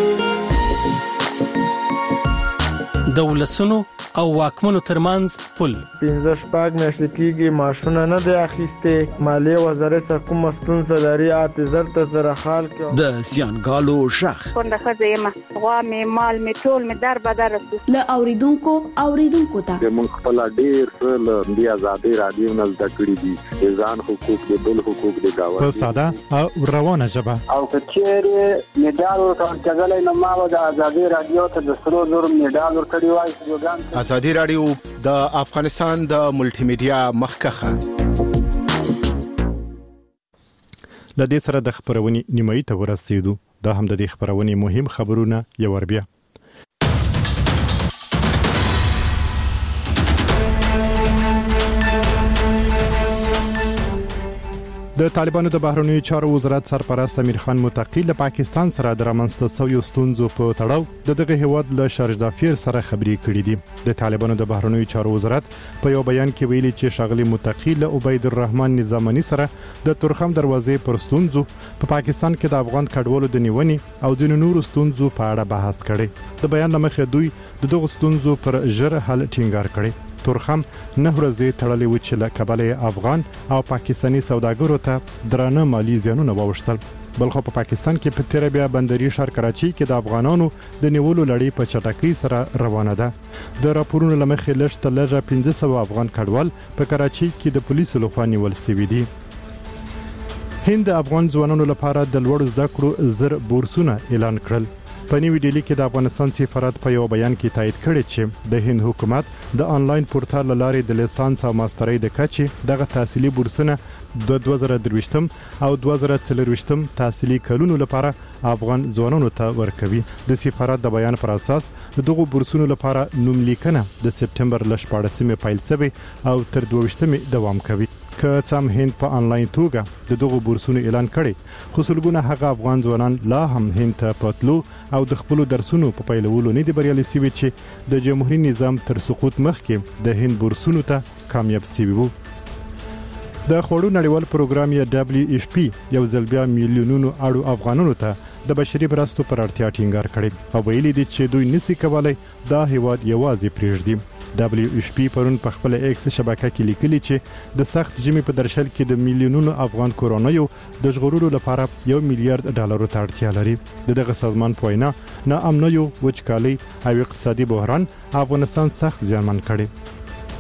د ولسونو او واکمنو ترمنځ پل پنځه شپږ میاشتې کېږي معاشونه نه دی اخیستې مالیې وزارت څخه کومه ستونزه لري اته زر ته زره خال کې د زیانګالو شخ کونډه ښځه یم غوا مې مال مې ټول مې در بدر رسو له اوریدونکو اوریدونکو ته موږ خپل ډېر څه له دې آزادۍ رادیو نه زده کړي دي ځان حقوق د بل حقوق د گاوه په ساده او روانه ژبه او کچېره میډال ورکړل کېږي نو ما د آزادۍ رادیو ته د سرو زر میډال ورکړی وای. آزادي رادیو د افغانستان د ملټي میډیا مخکخه لدې سره د خبرونې نیمایي ته ورسېدو. دا هم د دې خبرونې مهم خبرونه یو وربیا. د طالبانو د بهرنیو چارو وزارت سرپرست امیر خان متقی له پاکستان سره د رامنځته شویو ستونزو په تړاو د دغه هیواد له شارجدافیر سره خبرې کړې دي. د طالبانو د بهرنیو چارو وزارت په یو بیان کې ویلي چې ښاغلي متقی له عبید الرحمن نظامني سره د تورخم دروازې پر ستونزو په پاکستان کې د افغان کډوالو د نیونې او د نورو ستونزو په اړه بحث کړي. د بیان لمخې دوی د دغو ستونزو پر ژر حل ټینګار کړي. تورخم نه ورځې تړلې و چې له کبله افغان او پاکستانی سوداګرو ته درانه مالی زیانونه واوښتل. بلخو په پاکستان کې په تیر بیا بندري ښار کراچي کې د افغانانو د نیولو لړۍ په چټکۍ سره روانه ده. د راپورونو لمخې لږ تر لږه پنځه سوه افغان کډوال په کراچي کې د پولیسو لخوا نیول شوي دي. هند د افغان ځوانانو لپاره د لوړ زده کړو زر بورسونه اعلان کړل. په نیو ډیلی کې د افغانستان سفارت په یو بیان کې تایید کړی چې د هند حکومت د انلاین پورتال لارې د لیسانس او ماسترۍ د کچې دغه تحصیلي بورسونه د دوه زره درویشتم او دوه زره څلرویشتم تحصیلي کلونو لپاره افغان ځوانانو ته ورکوي. د سفارت د بیان پر اساس دغه بورسونو لپاره نوم لیکنه د سپټمبر ل شپاړسمې پیل شوی او تر دوه دوام کوي. که څم هند په انلاین توګه د دغه بورسونو اعلان کړي خو څلګونه هغه افغان ځوانان لا هم هند ته پاتلو او د خپل درسونو په پیلولو نه دی بریالي شوي چې د جمهوریت نظام تر سقوط مخکې د هند بورسونو ته کامیاب شوي وو. د خوړو نړیوال پروګرام یا دبليو اف پی یو ځل بیا میلیونونو اړو افغانانو ته د بشري مرستو پر اړتیا ټینګار کړي او ویلي دي چې دوی نسی کولای دا هیواد یوازې پرېږدي. دبليو اف پی پرون په خپل ایکس شبکه کې لیکلي چې د سخت ژمي په درشل کې د میلیونونو افغان کورونیو د ژغورلو لپاره یو میلیارډ ډالرو ته اړتیا لري. د دغه سازمان په وینا ناامنیو وچکالي او اقتصادي بحران افغانستان سخت زیانمن کړي.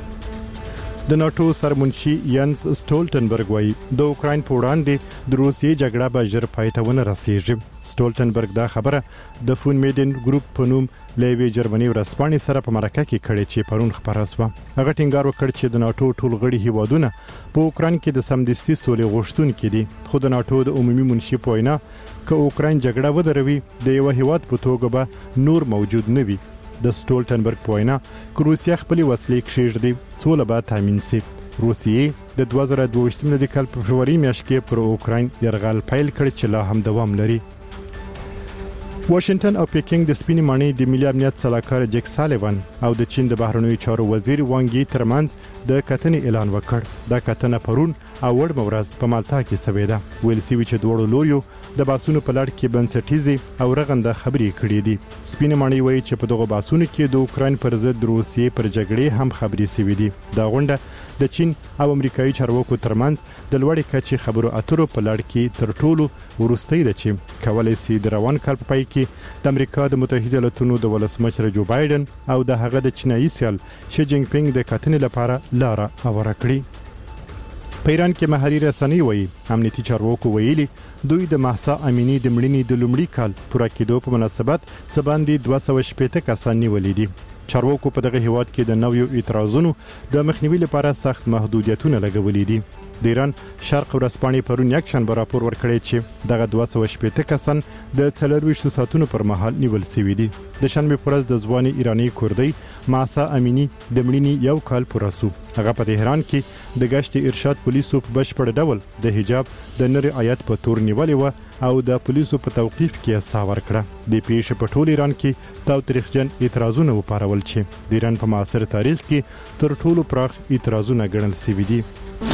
د ناتو سرمنشي ینس سټولټنبرګ وایي د اوکراین په وړاندې د روسیې جګړه به ژر پای ته ونه رسیږي. سټولټنبرګ دا خبره د فون میډن ګروپ په نوم لیوی جرمني ورسپانې سره په مرکه کې کړي چې پرون خبره شوه. هغه ټینګار وکړ چې د ناتو ټول غړي هیوادونه په اوکراین کې د سمدستي سولې غوښتونکي دي خو د ناتو د عمومي منشي په وینا که اوکراین جګړه ودروي د یو هیواد په توګه به نور موجود نه وي. د سټولټنبرګ په وینا که روسیا خپل وسلې کښېږدي سوله به تامین شي. روسیې د دوه زره دوه د کال په فبروري میاشت کې پر اوکراین یرغل پیل کړ چې لا هم دوام لري. واشنگټن او پیکینګ د سپینې ماڼۍ د ملي امنیت سلاکار جک سالیوان او د چین د بهرنیو چارو وزیر وانګي ترمنځ د کتنې اعلان وکړ. دا کتنه پرون او ور مورز په مالټا کې شوې ده. ویل شوی چې دوړو لوریو د باسونو په لړ کې بنسټیزي او رغنده خبرې کړې دي. سپینې ماڼۍ وایي چې په دغه باسونو کې د اوکراین پر ضد روسیې پر جګړې هم خبرې شوې دي. دا غونډه د چین او امریکایي چارواکو ترمنځ د لوړې کچې خبرو اترو په لړ کې تر ټولو وروستۍ ده چې کولای شي د روان کال په پای کې د امریکا د متحده ایالاتونو د ولسمشر جو بایدن او د هغه د چینایي سیال شي جینګ پینګ د کتنې لپاره لار هواره کړي. په ایران کې محلي رسنۍ وایي امنیتي چارواکو ویلي دوی د مهسا امینی د مړینې د لومړي کال پوره کېدو په مناسبت څه باندې دوه سوه شپېته کسان نیولي دي. چارواکو په دغه هیواد کې د نویو اعتراضونو د مخنیوي لپاره سخت محدودیتونه لګولي دي. د ایران شرق ورځپاڼې پرون یکشنبه راپور ورکړی چې دغه دوه سوه شپېته کسان د څلرویشتو ساعتونو پر مهال نیول سوي دي. د شنبې په ورځ د ځوانې ایراني کوردۍ معصا امینی د مړینې یو کال پوره سو. هغه په تهران کې د گشت ارشاد پولیسو په بشپړ ډول د حجاب د نری آیت په تور نیولې و او د پولیسو په توقیف کې سا ورکړه. د پیښې په ټول ایران کې تاوتریخجن اعتراضونه وپارول چې د ایران په معاصر تاریخ کې تر ټولو پراخ اعتراضونه ګڼل شوي دي.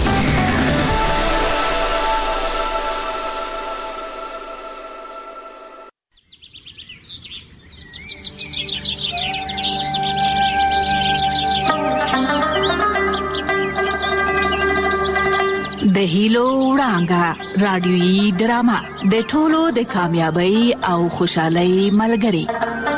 د هیلو وړانګه رادیويي ډرامه د ټولو د کامیابی او خوشحالۍ ملګری.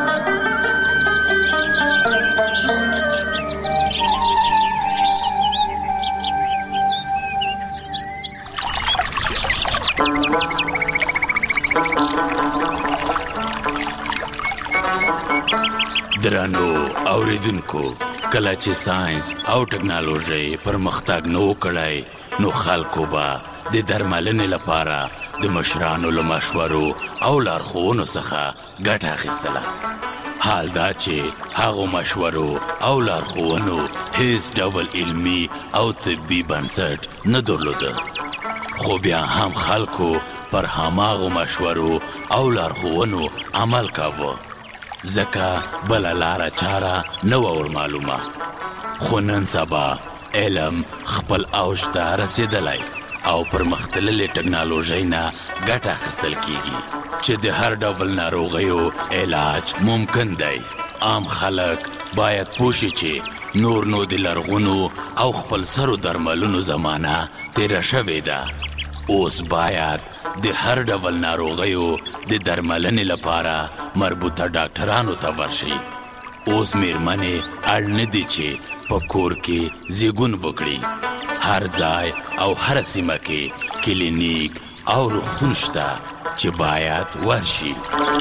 درنو اوریدونکو، کله چې ساينس او ټکنالوژي پرمختګ نو کړای نو خلکو به د درملنې لپاره د مشرانو له مشورو او لارښوونو څخه ګټه اخیستله. حال دا چې هغو مشورو او لارښوونو هیڅ ډول علمي او طبي بنسټ نه درلوده، خو بیا هم خلکو پر هماغو مشورو او لارښوونو عمل کاوه، ځکه بله لاره چاره نه وه ورمعلومه. خو نن سبا علم خپل اوج ته رسیدلی او پر مختللې ټکنالوژۍ نه ګټه اخیستل کیږي چې د هر ډول ناروغیو علاج ممکن دی. عام خلک باید پوه شي چې نور نو د لرغونو او خپل سرو درملونو زمانه تیره شوې ده. اوس باید د هر ډول ناروغیو د درملنې لپاره مربوطه ډاکټرانو ته ورشي. اوس میرمنې اړ نه دي چې په کور کې زیږون وکړي. هر ځای او هر سیمه کې کلینیک او روغتون شته چې باید ورشي.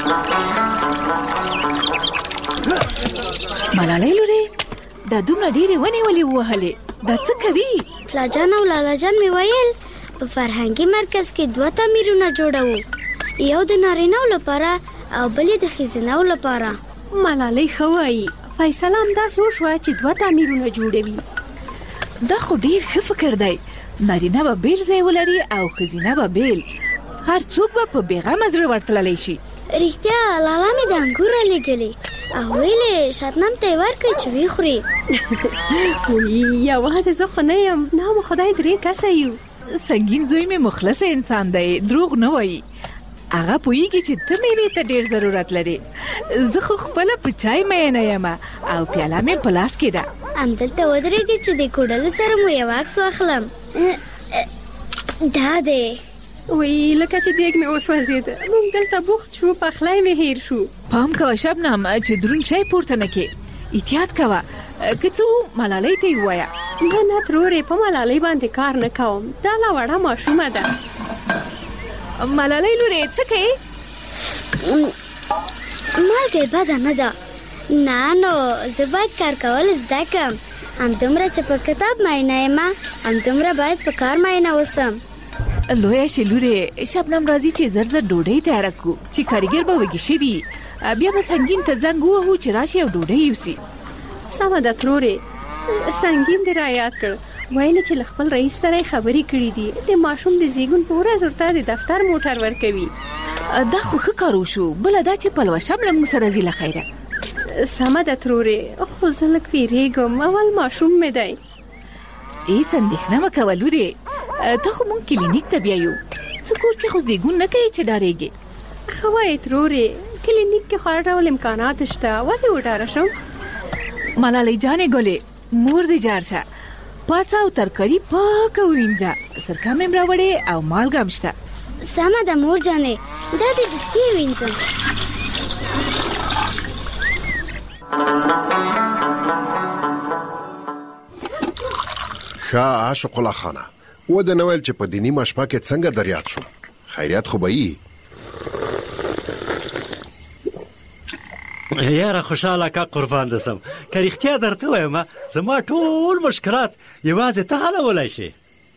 ملالۍ لورې، دا دومره ډېرې ونې ولې ووهلې؟ دا څه کوي؟ پلاجان او لالاجان مې ویل په فرهنګي مرکز کې دوه تعمیرونه جوړوو، یو د نارینه‌و لپاره او بل د ښځینه‌و لپاره. ملالۍ ښه وایي، فیصله همداسې وشوه چې دوه تعمیرونه جوړوي. دا خو ډیر ښه فکر دی. نارینه به بیل ځای ولري او ښځینه به بیل. هر څوک به په بېغمه زړه ورتللی شي. رښتیا لالا مې د انګوره لېږلې او ویلې شاتنم ته یې ورکړئ چې ویې خوري. یوازې زه خو نه یم، نه مو خدای درې کسه یو. سنګین زوی مې مخلص انسان دی، دروغ نه وایي. هغه پوهیږي چې ته مېوې ته ډېر ضرورت لري. زه خو خپله په چای مینه یم او پیاله مې په لاس کې ده. همدلته ودرېږي چې د کوډلو سره مو یو عکس واخلم. دا دی وی لکه چې دیګ مې اوس وځېده، موږ دلته بوخت شو، پخلی مې هیر شو. پام کوه شبنم چې دروند شی پورته نه کې، احتیاط کوه. که څه ملالۍ ته یې ووایه. نه نه ترورې، په ملالۍ باندې کار نه کوم، دا لا وړه ماشومه ده. ملالۍ لورې څه کوې؟ مالګې بده نه ده. نه نو زه باید کار کول زده کړم. همدومره چې په کتاب مینه یم، همدومره باید په کار مینه اوسم. لویه شې لورې، شبنم راځي چې زر زر ډوډۍ تیاره کړو چې کارګر به وږي شوي، بیا به سنګین ته زنګ ووهو چې راشي او ډوډۍ یوسي. سمه ده ترورې، سنګین دې رایاد کړ. ویل چې له خپل رئیس سره خبرې کړې دي، د ماشوم د زیږون په ورځ ورته د دفتر موټر ورکوي. دا خو ښه کار وشو، بله دا چې پلوشه له موږ سره ځي له خیره. سمه ده ترورې، خو زه لږ ویرېږم، اول ماشوم مې دی. هېڅ اندېښنه مه کوه لورې، ته خو موږ کلینیک ته بیایو. څه کور کې خو زیږون نه کوي چې ډارېږې. ښه وایې ترورې، کلینیک کې خو هر ډول امکانات شته، ولې وډاره شم؟ ملالۍ جانې ګلې، مور دې جار شه، پاڅه او ترکاري پاکه ووینځه، سرکه مې هم راوړې او مالګه هم شته. سمه ده مور جانې، دا دې دستي ووینځم. ښه عاشق الله خانه، وده نه ویل چې په دیني مشپه کې څنګه دریاد شو؟ خیریت خو به یي؟ یاره خوشحاله کا قربان دسم، که رښتیا درته وایم زما ټول مشکلات یوازې ته حلولی شي.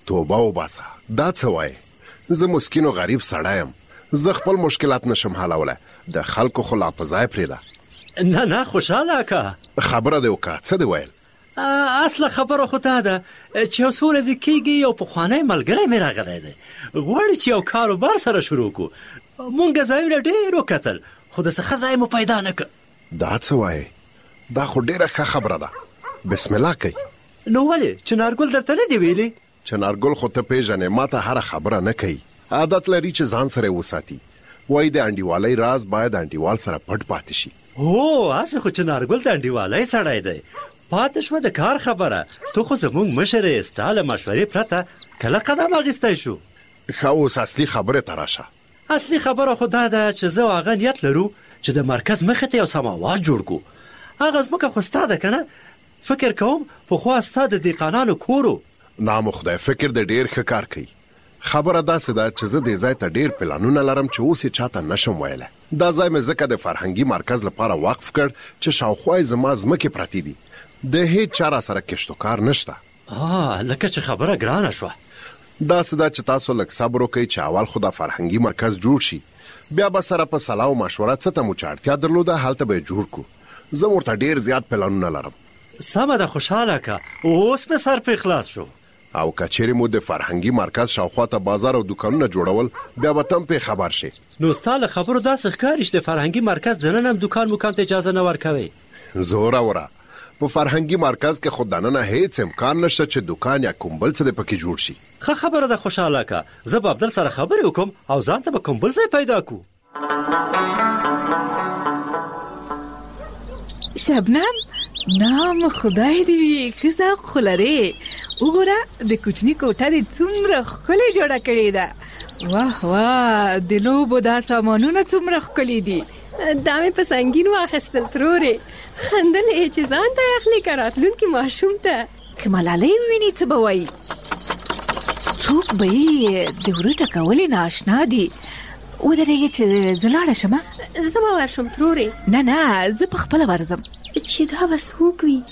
توبه وباسه. دا څه وایي؟ زه مسکین او غریب سړی یم، زه خپل مشکلات نشم حلولی، د خلکو خو لا په ځای پرېږده. نه نه خوشحاله اکا، خبره دې وکړه. څه دې ویل؟ اصله خبره خو دا ده چې یو څو ورځې کېږي یو پخوانی ملګری مې راغلی دی، غواړي چې یو کاروبار سره شروع کړو. مونږ ځایونه ډېر وکتل خو د څه ښه ځای مو پیدا نه کړ. دا څه وایي؟ دا خو ډېره ښه خبره ده. بسم الله کوي. نو ولې چنارګل درته نه دی ویلي؟ چنارګل خو ته پیژنې، ما ته هره خبره نه کوي. عادت لري چې ځان سره وساتي. وایي د انډیوالۍ راز باید انډیوال سره پټ پاتې شي. هو هسې خو چنارګل د انډیوالۍ سړی دی. پاتې شوه د کار خبره، ته خو زموږ مشر یې، ستا له مشورې پرته کله قدم اخیستی شو. ښه اوس اصلي خبرې ته راشه. اصلي خبره خو دا ده چې زه او هغه نیت لرو چې د مرکز مخې ته یو سماوات جوړ کړو. هغه ځمکه خو ستا ده که نه؟ فکر کوم پخوا ستا د دهقانانو کورو. نام خدای، فکر د ډېر ښه کار کوي. خبره داسې ده چې زه دې ځای ته ډېر پلانونه لرم چې اوس یې چاته نشم ویلی. دا ځای مې ځکه د فرهنګي مرکز لپاره وقف کړ چې شاوخوا یې زما ځمکې پرتې دي، د هیڅ چا را سره کشت و کار نشته. آه لکه چې خبره ګرانه شوه. داسې ده چې تاسو لږ صبر وکئ چې اول خو د فرهنګي مرکز جوړ شي، بیا به سره په صلاح او مشوره څه ته مو چې اړتیا درلوده هلته به یې جوړ کړو. زه ورته ډېر زیات پلانونه لرم. سمه ده، خوشحاله که اوس مې سر پرې خلاص شو. او که چیرې مو د فرهنګي مرکز شاوخوا ته بازار او دوکانونه جوړول، بیا به ته هم پرې خبر شې. نو ستا له خبرو داسې ښکاري چې د فرهنګي مرکز دننه هم دوکان موکان ته اجازه نه ورکوي. زوروره، په فرهنګي مرکز کې خو دننه هیڅ امکان نشته چې دوکان یا کوم بل څه د پکې جوړ شي. ښه خبره ده خوشحاله که، زه به عبدل سره خبرې وکړم او ځان ته به کوم بل ځای پیدا کړو. شبنم، نام خدای دې وي، ښه ذوق خو لرې. وګوره د کوچني کوټه دې څومره ښکلې جوړه کړې ده. واه واه، د لوبو دا سامانونه څومره ښکلي دي. دا مې په سنګین واخیستل ترورې، خندل یې چې ځان ته اخلي که راتلونکي ماشوم ته. که ملالۍ وویني څه به وایي؟ څوک به یې د وره ټکولې نااشنا دي. ودرېږه چې زه لاړه شمه. زه به ورشم ترورې. نه نه، زه په خپله ورځم. چې دا به څوک وي؟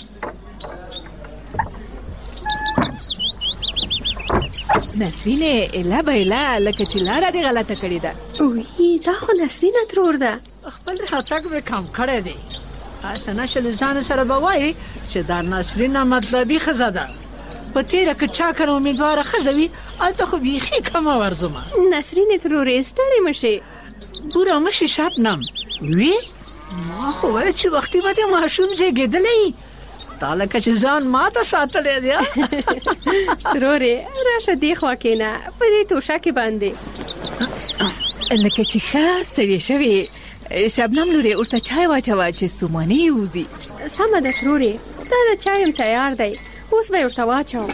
نسرینې، اله به اله، لکه چې لاره دې غلطه کړې ده. اوی دا خو نسرینه ترور ده. خپل راتګ مې کم کړی دی. هسې نه چې له ځان سره به وایي چې دا نسرینه مطلبي ښځه ده. په تېره که چا کره امیدواره ښځه وي، هلته خو بیخي کمه ورځمه. نسرینې ترورې ستړې مه شې. بوره مه شې شبنم. وي ما خو ویل چې وختي به دې ماشوم زېږېدلی، تا لکه چې ځان ما ته ساتلی دی. ترورې راشه دې خوا کښېنه، په دې توشه کې باندې. لکه چې ښه ستړې شوې. شبنم لورې، ورته چای واچوه چې ستوماني یې وځي. سمه ده ترورې، دا د چایم تیار دی، اوس به یې ورته واچوم.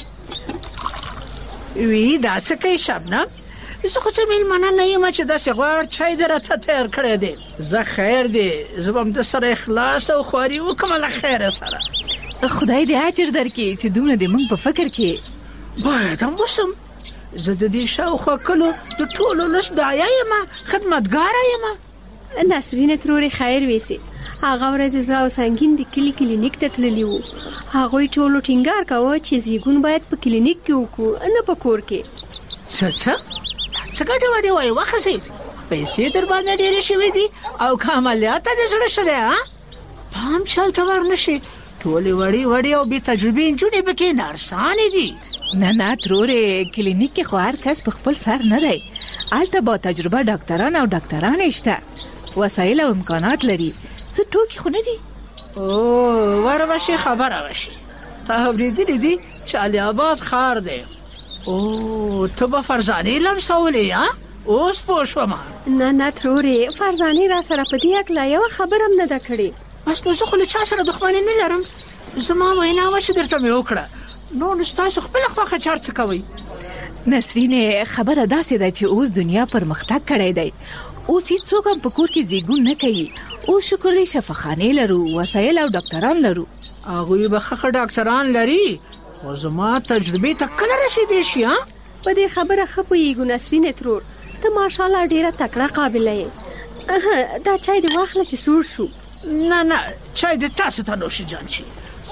وی دا څه کوي شبنم؟ زه خو څه مېلمانه نه یم چې داسې غوړ چای دې راته تیار کړی دی. زه خیر دی، زه به هم د سره اخلاص او خواري وکړم له خیره سره. خدای دې اجر درکړي چې دومره دې موږ په فکر کې. باید هم وسم. زه د دې شاوخوا کلو د ټولو لس داعیه یم، خدمتګاره یم. نسرینه ترورې خیر ویسي. هغه ورځ زه او سنګین د کلي کلینیک ته تللي وو. هغوی ټولو ټینګار کاوه چې زیږون باید په کلینیک کې وکړو، نه په کور کې. څه څه څه ګډې وډې وایي؟ وښځې پیسې در باندې ډېرې شوې دي او که عملیات ته دې زړه شوی؟ ها پام چې هلته ور نه شي، ټولې وړې وړې او بې تجربې نجونې پکې نرسانې دي. نه نه ترورې، کلینیک کې خو هر کس په خپل سر نه دی. هلته با تجربه ډاکټران او ډاکټرانې شته، وسایل او امکانات لري. څه ټوکې خو نه دي. او ور وشي خبره وشي. تا اورېدلي دي چې علي آباد ښار دی. او ته به فرزانې لمسولې؟ ها اوس پوه شوم. نه نه ترورې، فرزانې را سره په دې هکله یوه خبره هم نه ده کړې. بس نو زه خو له چا سره دښمني نه لرم. زما وینا وه چې درته مې وکړه، نو نو ستاسو خپله خوښه چې هر څه کوئ. نسرینې، خبره داسې ده چې اوس دنیا پرمختګ کړی دی. اوس هیڅوک هم په کور کې زیږون نه کوي. اوس شکر دی شفاخانې لرو، وسایل او ډاکټران لرو. هغوی به ښه ډاکټران لري، خو زما تجربې ته کله رسېدی شي؟ ها په دې خبره ښه پوهېږو نسرینې ترور، ته ماشاءالله ډېره تکړه قابله یې. دا چای دې واخله چې سوړ شو. نه نه، چای دې تاسو ته نوش جان شي.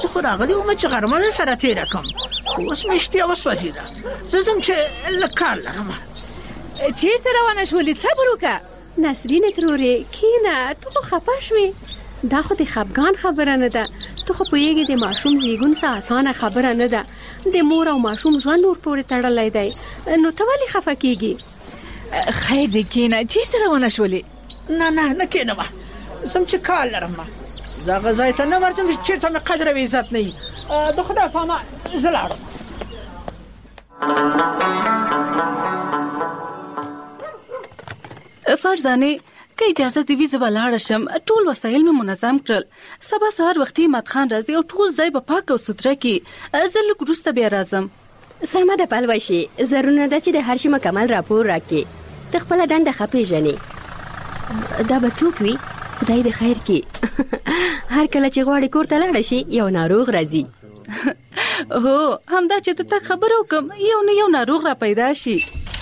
زه خو راغلی وم چې غرمه در سره تېره کړم خو اوس مې اشتیا وسوځېده زه ځم چې لږ کار لرم. چېرته روانه شولې؟ صبر وکړه. نسرینه ترورې کښېنه، ته خو خفه شوې. دا خو د خفګان خبره نه ده. ته خو پوهېږې د ماشوم زیږون څه اسانه خبره نه ده. د مور او ماشوم ژوند ور پورې تړلی دی. نو ته ولې خفه کېږې؟ خیر دی کښېنه. چېرته روانه شولې؟ نه نه نه کېنمه، ځم چې کار لرم. زه هغه ځای ته نه ورځم چې چېرته مې قدر او عزت نه وي. د خدای په امان زه لاړم. فرزانه که اجازه دی وي زه به لاړه شم. ټول وسایل مې منظم کړل. سبا سهار وختي احمد خان راځي او ټول ځای به پاک او سوتره کړي. زه لږ وروسته بیا راځم. سمه ده پلوشي، ضروري ده چې د هر شي مکمل راپور راکړې. ته خپله دنده ښه پېژنې. دا به څوک وي؟ خدای دې خیر کړي. هر کله چې غواړې کور ته لاړه شي یو ناروغ راځي. هو همدا چې ته تک خبره وکم یو نه یو ناروغ را پیدا شي.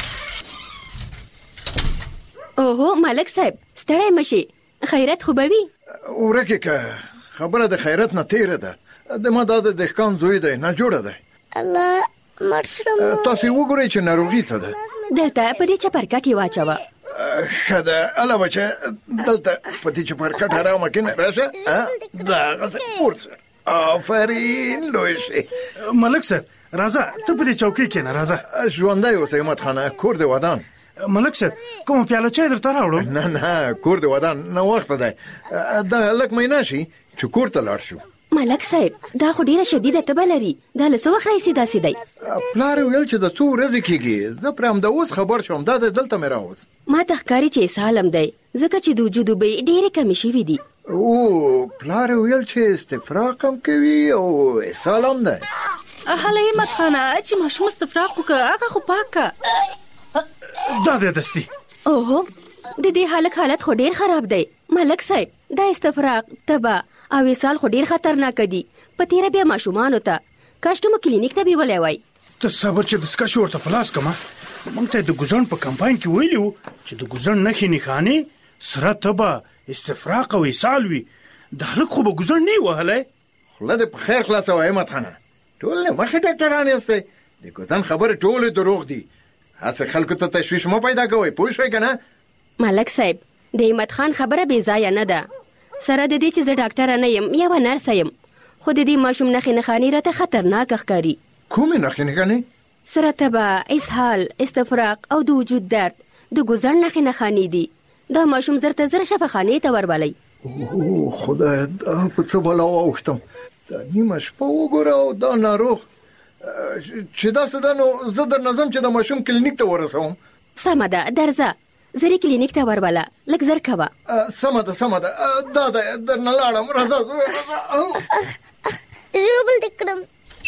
اوهو ملک صاحب ستړی مشي، خیرت خو به وي؟ ورکه که خبره د خیرت نه تیره ده. د ما دا د دهقان زوی دی، نه جوړه ده. الله مړ شوم. تاسو وګورئ چې ناروغي څه ده. دلته په دې چپرکټ یې واچوه. ښه ده اله بچه، دلته په دې چپرکټ ارامه کښېنه، راشه دغسې پورته. آفرین لوی شي. ملک صاحب راځه، ته په دې چوکۍ کښېنه. راځه ژوندی اوسئ احمد خانه، کور د ودان. ملک صاحب کومه پیاله چای درته راوړم؟ نه نه کور د ودان نه وخت دی. دا لږ مینا شي چې کور ته لاړ شو. ملک صاحب دا خو ډیره شدیده تبه لري. دا له څه وخت راهیسې داسې دی؟ پلار یې ویل چې د څو ورځې کېږي. زه پرې همدا اوس خبر شوم. دا د دلته مې راوست. ما ته ښکاري چې اسهال هم دی، ځکه چې د وجود اوبه ډېرې کمې شوي دي. او پلار یې ویل چې استفراق هم کوي او اسهال هم دی. هله احمد خانه چې ماشوم استفراق وکړه هغه خو پاک که. دا دی دستي. اوهو د دې هلک حالت خو ډېر خراب دی. ملک صاحب دا استفراق، تبه او اسهال خو ډېر خطرناک دي. په تیره بیا ماشومانو ته کاش ته مو کلینیک ته بیولی وای. ته صبر چې دسکه شو ورته په لاس کړمه. موږ ته د ګوزڼ په کمپاین کې ویلي وو چې د ګوزڼ نښې نښانې سره تبه، استفراق او اسهال وي. د هلک خو به ګوزڼ نه یې وهلی. خوله دې په خیر خلاصه وه احمد خانه. ټول نه مخې ډاکټران یاستئ. د ګوزڼ خبرې ټولې دروغ دي. هسې خلکو ته تشویش مه پیدا کوئ، پوه شوئ که نه؟ ملک صاحب د احمد خان خبره بې ځایه نه ده. سره د دې چې زه ډاکټره نه یم، یوه نرسه یم، خو د دې ماشوم نښې نښانې راته خطرناکه ښکاري. کومې نښې نښانې؟ سره تبه، اسهال، استفراق او د وجود درد. د ګوزڼ نښې نښانې دي. دا ماشوم زر ته زر شفاخانې ته ورولئ. اوه خدایه دا په څه بلا واوښتم. دا نیمه شپه وګوره او دا ناروغ چې داسې ده. نو زه درنه ځم چې د ماشوم کلینیک ته ورسوم. سمه ده درځه، زری کلینیک ته وربله، لږ زر کوه. سمه ده سمه ده، دا ده درنه لاړم. راځه ژوبل دې کړم.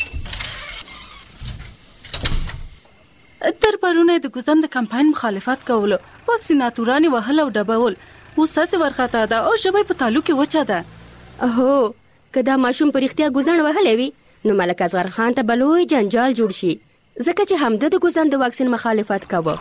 تر پرونه د ګوزن د کمپاین مخالفت کولو، واکسیناتوران وهل او ډبول. اوس هسې ورخطا ده او ژبه په تالو کې وچه ده. هو که دا ماشوم په رښتیا ګوزڼ وهلی وي نو ملک اصغر خان ته به لوی جنجال جوړ شي، ځکه چې همده د ګوزڼ د واکسین مخالفت کوه.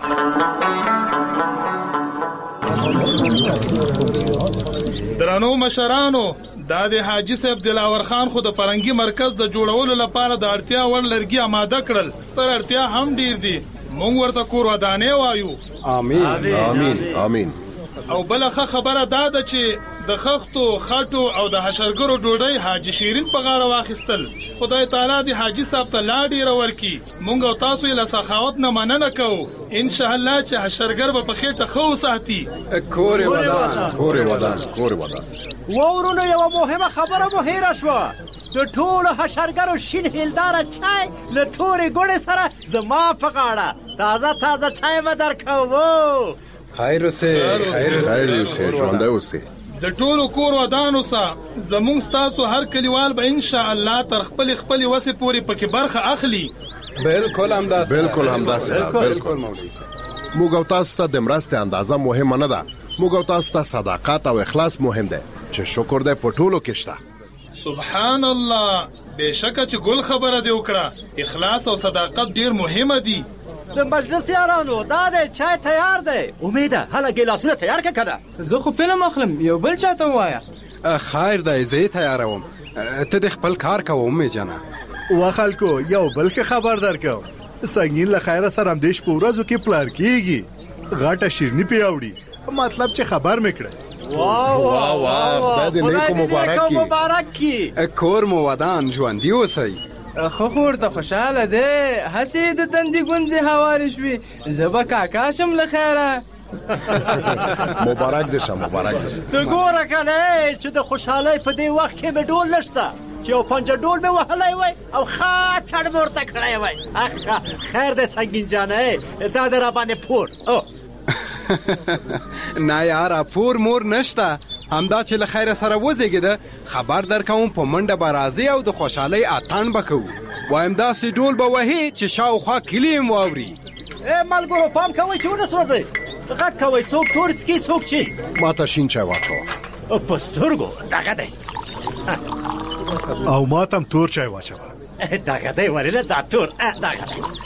درنو مشرانو، دا د حاجی صاحب دلاور خان خو د فرنګي مرکز د جوړولو لپاره د اړتیا وړ لرګي آماده کړل. پر اړتیا هم ډیر دي. مونږ ورته کور ودانې وایو. امين امين امين. او بل ښه خبره دا ده چې د خښتو، خټو او د حشرګرو ډوډۍ حاجی شیرین په غاړه واخیستل. خدای تعالی دې حاجی صاحب ته لا ډیره ورکړي. مونږ او تاسو یې له سخاوت نه مننه کوو. ان شاء الله چې حشرګر به په خېټه ښه وساتي. کور ودان کور ودان کور ودان. وورونه یو مهمه خبره مو هېره شوه. د ټولو حشرګرو شین هیلداره چای له تورې ګوړې سره زما په غاړه تازه تازه چای به درکوو. خیر اوسئ خیر اوسئ ژوندی اوسئ. د ټولو کور ودانو سره زموږ ستاسو هر کلیوال به ان شاء الله تر خپل خپل وسې پورې پکې برخه اخلي. بالکل همداسې بالکل همداسې بالکل مولوي صاحب. موږ او تاسو ته د مرستې اندازه مهمه نه ده. موږ او تاسو ته صداقت او اخلاص مهم دی چې شکر دی په ټولو کې شته. سبحان الله، بېشکه چې ګل خبره دی وکړه. اخلاص او صداقت ډیر مهمه دي. د مجلس یارانو دا دی چای تیار دی. امیده هله ګیلاسونه تیار که که ده؟ زه خو فلم اخلم، یو بل چاته ووایه. خیر دی زه یې تیاروم. ته د خپل کار کوه امې جانه. وا خلکو یو بل خبر درکوم، سنگین له خیره سره دیش په ورځو کې پلار کیږي، غاټه شیرنی پیاوړي، مطلب چې خبر میکړه. واه واه واه خدای دې نیکو مبارک کی. مبارک کی. کور مو ودان ژوندي اوسئ. خو خور ته خوشاله ده، هسې د تندې ګونځې هوارې شوې، زه به کاکا شم له خیره. مبارک دې شه مبارک دې. ته ګوره کنه چې د خوشحالۍ په دې وخت کې مې ډول نشته چې یو پنجه ډول مې وهلی وای او ښه څړ مې ورته کړی وای. خیر دی سنګین جانه دا د راباندې پور. نه یاره پور مور نشته، همدا چې له خیره سره وزېږېده خبر درکوم په منډه به راځي او د خوشحالۍ اتڼ به کوو. وایم داسې ډول به وهي چې شاوخوا کلي هم واوري. ای ملګرو پام کوئ چې ونه سوځئ، غږ کوئ څوک تور څکي څوک چی. ما ته شین چای واچوه. په سترګو دغه دی او ما ته هم تور چای واچوه. دغه دی ولې نه دا تور دغه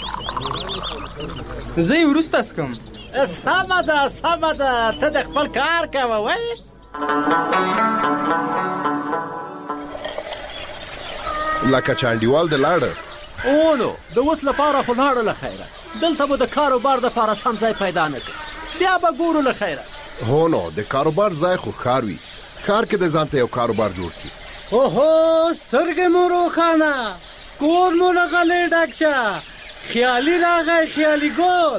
زه یې وروسته څکم. سمه ده سمه ده ته د خپل کار کوه وای. لکه چانډیوال د لاړه. او نو د اوس لپاره خو لاړه له خیره، دلته به د کاروبار دپاره سم ځای پیدا نه کړي، بیا به ګورو له خیره. هو نو د کاروبار ځای خو ښار وي، ښار کې د ځان ته یو کاروبار جوړ کړي. اوهو سترګې مو روښانه، کور مو له غلې ډک شه، خیالي راغی خیالي ګل.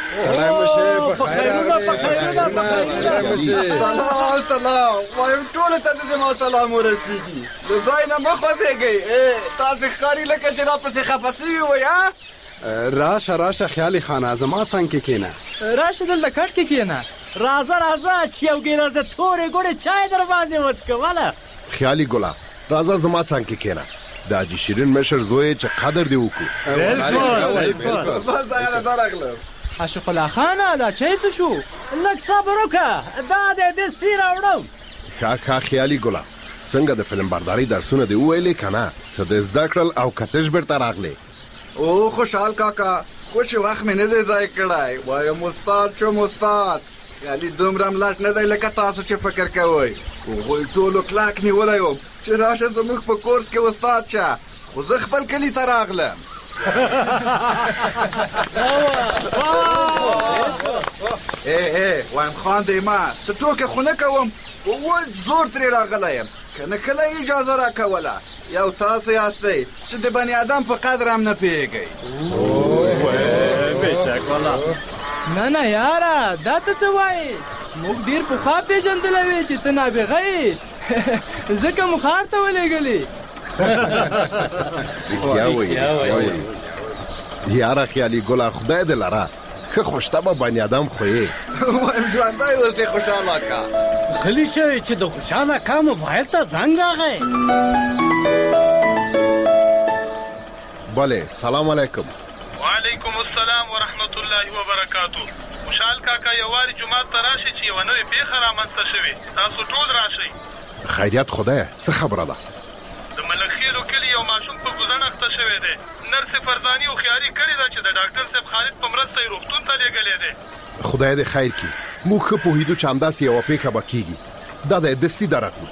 سلام سلام وایم ټول ته دې ما سلام ورسیږي. د ځای نه مخ وځيږي تاسو ښکاری لکه چې را پسې خفه سوي وای. راشه راشه خیالي خانه زما څنګ کې کېنه. راشه دلته کټ کې کېنه. راځه راځه چې یو ګیلاس د تورې ګوړې چای در باندې وڅکوله. خیالي ګله راځه زما څنګ کې کېنه. د حاجي شیرین مشر زوی چې قدر دی وکړو. بالکل بس هغه درغله. عاشق الله خانه دا چای څه شو؟ لږ صبر وکړه دا د دستي راوړم. ښه ښه خیالي ګله څنګه د فلم برداري درسونه دې وویلې که نه؟ څه دې زده کړل او که تش بیرته راغلې؟ او خوشحال کاکا خوش وخت مې نه دی ځای کړی. وایم استاد شوم استاد. خیالي دومره ملټ نه دی لکه تاسو چې فکر کوئ. هغوی ټولو کلاک نیولی وم چې راشه زموږ په کورس کې استاد شه، خو زه خپل کلي ته راغلم. ای ای وایم خان دی ما څه ټوکې خو نه کوم، وج زور ترې راغلی یم، که نه کله اجازه راکوله. یو تاسو یاستئ چې د بني ادم په قدر هم نه پوهېږئ. بېشک والله. نه نه یاره دا ته څه وایې؟ موږ ډېر پخوا پېژندلی وې چې ته نابغه یې، ځکه مو ښار ته ولېږلې. رښتیا وایي یاره خیالي ګله خدای دې لره ښه خوشطبعه بني ادم خو یې. وایم ژوندی اوسې خوشحاله کا. غلی شوې چې د خوشحاله کا موبایل ته زنګ راغی. بله سلام علیکم. وعلیکم السلام ورحمت الله وبرکاتو. خوشحال کاکا یووارې جومات ته راشئ چې یوه نوې پېښه رامنځته شوې، تاسو ټول راشئ. خیریت خدایه څه خبره ده؟ د ملکخیلو کلي یو ماشوم په ګوزڼ اخته شوی دی. نرسې فرزاني هوښیاري کړې ده چې د ډاکټر صاحب خالد په مرسته یې روغتون ته لېږلی دی. خدای دې خیر کړي. موږ ښه پوهېدو چې همداسې یوه پېښه به کېږي. دا دی دستي درغلو.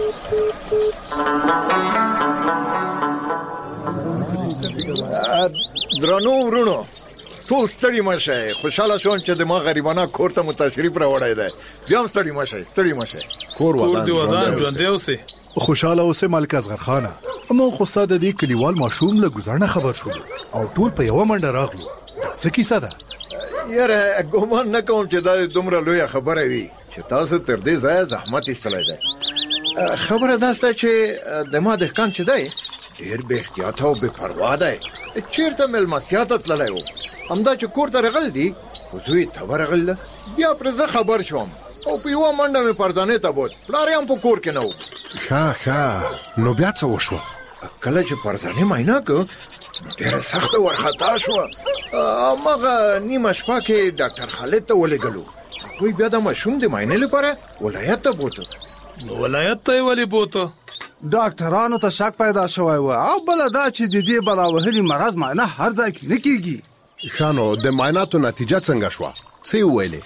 درنو ورونو ټول ستړي مه شئ. خوشحاله شوم چې د ما غریبانه کور ته مو تشریف راوړی دی. بیا هم ستړي مه شئ ستړي مه شئ. کور ودان ژوندی اوسئ. خوشاله اوسئ ملک اصغر خانه. موږ خو ستا د دې کلیوال ماشوم له ګوزڼه خبر شولو او ټول په یوه منډه راغلو. دا څه کیسه ده؟ یاره ګومان نه کوم چې دا دومره لویه خبره وي چې تاسو تر دې ځایه زحمت ایستلی دی. خبره دا سته چې د ما دهقان چې دی ډېر بې احتیاطه او بې پروا دی. چېرته مېلمستیا ته تللی و، همدا چې کور ته رغل دي خو زوی ته ورغله. بیا پرې زه خبر شوم او په یوه منډه مې پرزانې ته بوت. پلار یې هم په کور کې نه و. ښه ښه نو بیا څه وشوه؟ کله چې پرزانې معاینه کړو ډېره سخته ورخطا شوه. هماغه نیمه شپه کې ډاکټر خالد ته ولېږلو. هغوی بیا د ماشوم د معاینې لپاره ولایت ته بوتو. نو ولایت ته یې ولې بوته؟ ډاکټرانو ته شک پیدا شوی و او بله دا چې د دې بلا وهلي مرض معاینه هر ځای کې نه کېږي. ښه نو د معایناتو نتیجه څنګه شوه؟ څه یې وویلې؟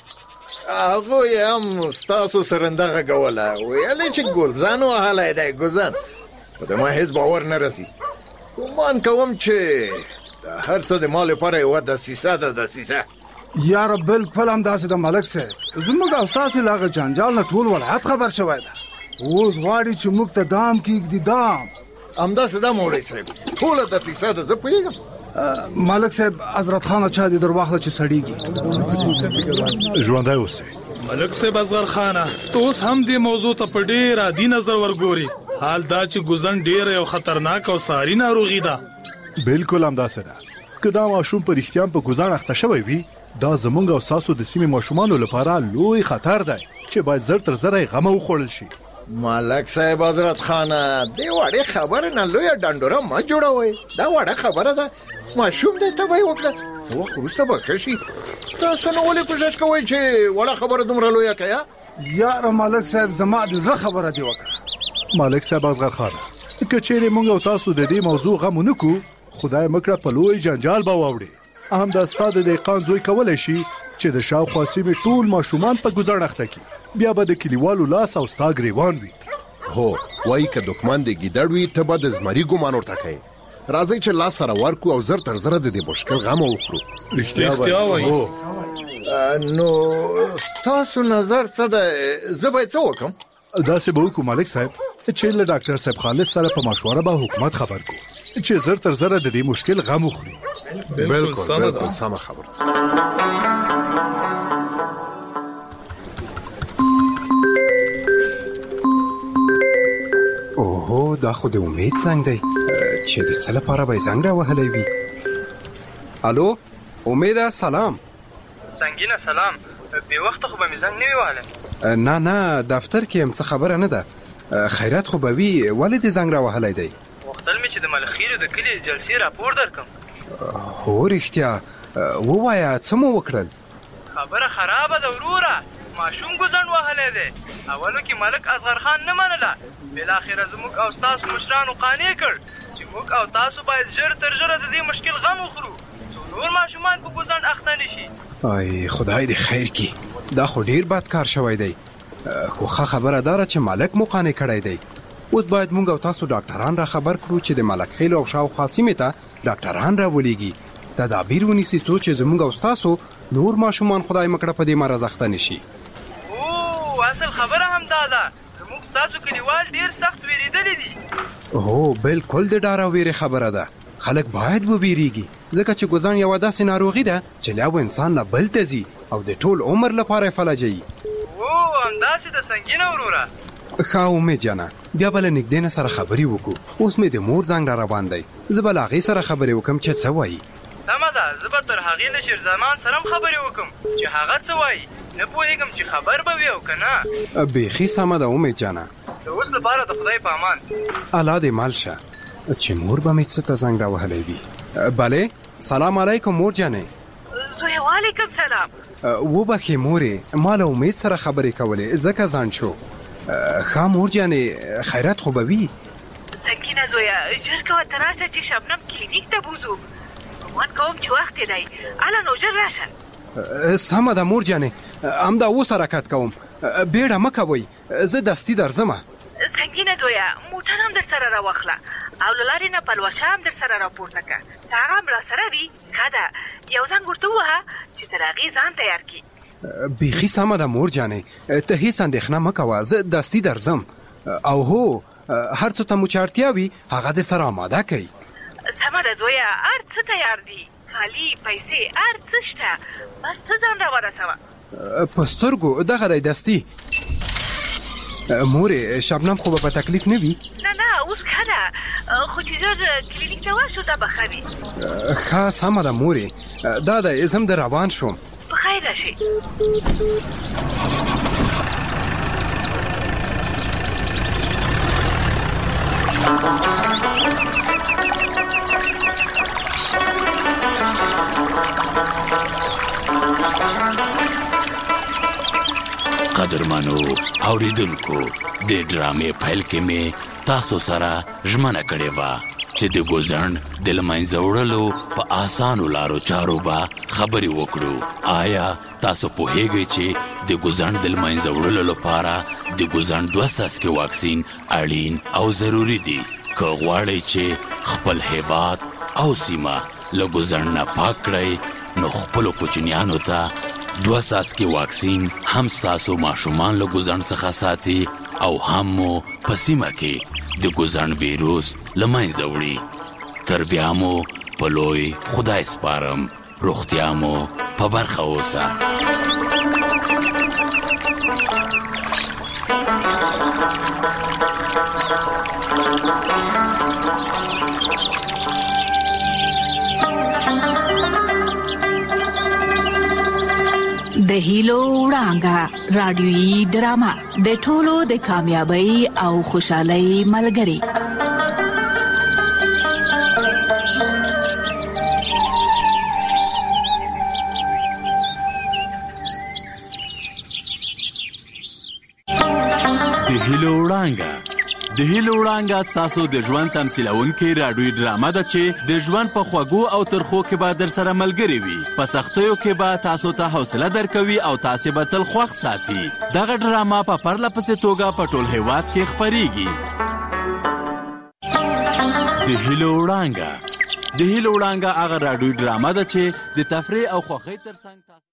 هغوی هم ستاسو سره همدغه کوله، ویل یې چې ګلزن وهلی دی ګلزن. خو د ما هیڅ باور نه رسي. ګمان کوم چې د هر څه د ما لپاره یوه دسیسه ده. دسیسه یاره بالکل همداسې د ملک صاحب زموږ او ستاسې له هغه جنجال نه ټول ولایت خبر شوی ده. اوس غواړي چې موږ ته دام کېږدي. دام همداسې ده مولوي صاحب، ټوله دسیسه ده. زه پوهېږم ملک صاحب حضرت خان چا دې در واخله چې سړیږي. ژوندی اوسئ ملک صاحب. اصغر خانه ته اوس هم دې موضوع ته په ډېر عادي نظر ورګوري. حال دا چې ګوزن ډېره یو خطرناک او ساري ناروغي ده. بالکل همداسې ده. که دا ماشوم په رښتیا په ګوزن اخته شوی وي، دا زمونږ او ستاسو د سیمې ماشومانو لپاره لوی خطر دی چې باید زر تر زره یې غمه وخوړل شي. ملک صاحب حضرت خانه دې وړې خبره نه لویه ډنډوره مه جوړوئ. دا وړه خبره ده. ماشوم دی ته به یې وکړه، وخت وروسته به ښه شي. تاسو نو ولې کوشش کوئ چې وړه خبره دومره لویه کړئ؟ یاره ملک صاحب زما د زړه خبره دې وکړه. ملک صاحب اصغر خانه که چیرې موږ او تاسو د دې موضوع غم ونه کړو، خدای مکړه په لوی جنجال به واوړي. هم دا ستا د دهقان زوی کولی شي چې د شاوخوا سیمې ټول ماشومان په ګوزڼ اخته کړي، بیا به د کلیوالو لاس او ستا ګریوان وي. هو وایي که دښمن د ګیدړ وي ته به د زمري ګمان ورته کوې. راځئ چې لاس سره ورکړو او زر تر زره د دې مشکل غمه وخورو. رښتیا وایي. نو ستاسو نظر څه ده؟ زه باید څه وکړم؟ داسې به وکړو ملک صاحب چې له ډاکټر صاحب خالد سره په مشوره به حکومت خبر کړو چې زر تر زره د دې مشکل غم وخوري. بالکل بالکل سمه خبره. اوهو دا خو د امید زنګ دی چې د څه لپاره به یې زنګ راوهلی وي. الو امیده سلام. سنګینه سلام. بې وخته خو به مې زنګ نه وي وهلی. نه نه دفتر کې یم، څه خبره نه ده. خیرات خو به وي، ولې دې زنګ راوهلی دی؟ غوښتل مې چې د ملخیلو د کلي جلسې راپور درکړم. هو رښتیا ووایه څه مو وکړل؟ خبره خرابه ده وروره. ماشوم ګوزڼ وهلی دی. اولو کې ملک اصغر خان نه منله، بالاخره زموږ او ستاسو مشرانو قانع کړ چې موږ او تاسو باید ژر تر ژره د دې مشکل غم وخورو څو نور ماشومان په ګوزڼ اخته نه شي. ای خدای دې خیر کړي. دا خو ډیر بد کار شوی دی. خو ښه خبره داره چې ملک مو قانع کړی دی. اوس باید موږ او تاسو ډاکټران را خبر کړو چې د ملک خیل او شاوخوا سیمې ته ډاکټران راولېږي، تدابیر ونیسي څو چې زموږ او ستاسو نور ماشومان خدای مکړه په دې مرض اخته نه شي. او اصل خبره هم دا ده زموږ ستاسو کلیوال ډیر سخت ویرېدلي دي. هو بالکل د ډار او ویرې خبره ده. خلک باید وویریږي ځکه چې ګوزڼ یوه داسې ناروغي ده چې له یو انسان نه بل ته ځي او د ټول عمر لپاره یې فلجوي. او همداسې ده سنګینه وروره. ښه امید جانه بیا به له نږدې نه سره خبرې وکړو. اوس مې د مور زنګ را روان دی، زه به له هغې سره خبرې وکړم چې څه وایي. سمه ده، زه به تر هغې له شیرزمان سره هم خبرې وکړم چې هغه څه وایي. نه پوهېږم چې خبر به وي او که نه. بیخي سمه ده امید جانه. د اوس لپاره د خدای په امان. الله دې مال شه. چې مور به مې څه ته زنګ راوهلی وي. بله سلام علیکم مور جانې. زوی وعلیکم سلام. وبخې مورې ما له امید سره خبرې کولې ځکه ځان شو. ښه مور جانې خیرات خو به وي؟ سکینه زویه ژر کوه ته راشه چې شبنم کلینیک ته بوځو. ګمان کوم چې وخت یې دی. هله نو ژر راشه. سمه ده مور جانې همدا اوس حرکت کوم. بیړه مه کوئ، زه دستي درځمه. سنګینه زویه موټر هم در سره راواخله او له لارې نه پلوشه هم در سره راپورته کړه. که هغه هم را سره وي ښه ده. یو زنګ ورته ووهه چې تر هغې ځان تیار کړي. بیخي سمه ده مور جانې ته هیڅ اندېښنه مه کوه، زه دستي درځم. او هو هر څه ته مو چې اړتیا وي هغه در سره آماده کوي. سمه ده زویه هر څه تیار دي، کالي پیسې هر څه شته، بس ته ځان را ورسوه. په سترګو دغه دی دستي. مورې شبنم خو به په تکلیف نه وي؟ نه نه اوس ښه ده، خو چې ژر کلینیک ته ورشو دا به ښه وي. ښه سمه ده مورې دا دی زه هم در روان شوم. په خیر راشئ. قدرمنو اوریدونکو د ډرامې پیل کې مې تاسو سره ژمنه کړې وه چې د ګوزڼ د له منځه وړلو په اسانو لارو چارو به خبرې وکړو. آیا تاسو پوهیږئ چې د ګوزڼ د له منځه وړلو لپاره د ګوزڼ دوه څاڅکي واکسین اړین او ضروري دي؟ که غواړئ چې خپل هیواد او سیمه له ګوزڼ نه پاک کړئ نو خپلو کوچنیانو ته دوه څاڅکي واکسین هم ستاسو ماشومان له ګوزڼ څخه ساتي او هم مو په سیمه کې د ګوزڼ ویروس له منځه وړي. تر بیا مو په لوی خدای سپارم. روغتیا مو په برخه اوسه. د هیلو وړانګه رادیویي ډرامه د ټولو د کامیابی او خوشحالۍ ملګری. د هیلو وړانګه د هیلو وړانګه ستاسو د ژوند تمثیلونکې راډیویي ډرامه ده چې د ژوند په خوږو او ترخو کې به در سره ملګرې وي. په سختیو کې به تاسو ته حوصله درکوي او تاسې به تل خوښ ساتي. دغه ډرامه په پرله پسې توګه په ټول هیواد کې خپریږي. د هیلو وړانګه د هیلو وړانګه هغه راډیویي ډرامه ده چې د تفریح او خوښۍ ترڅنګ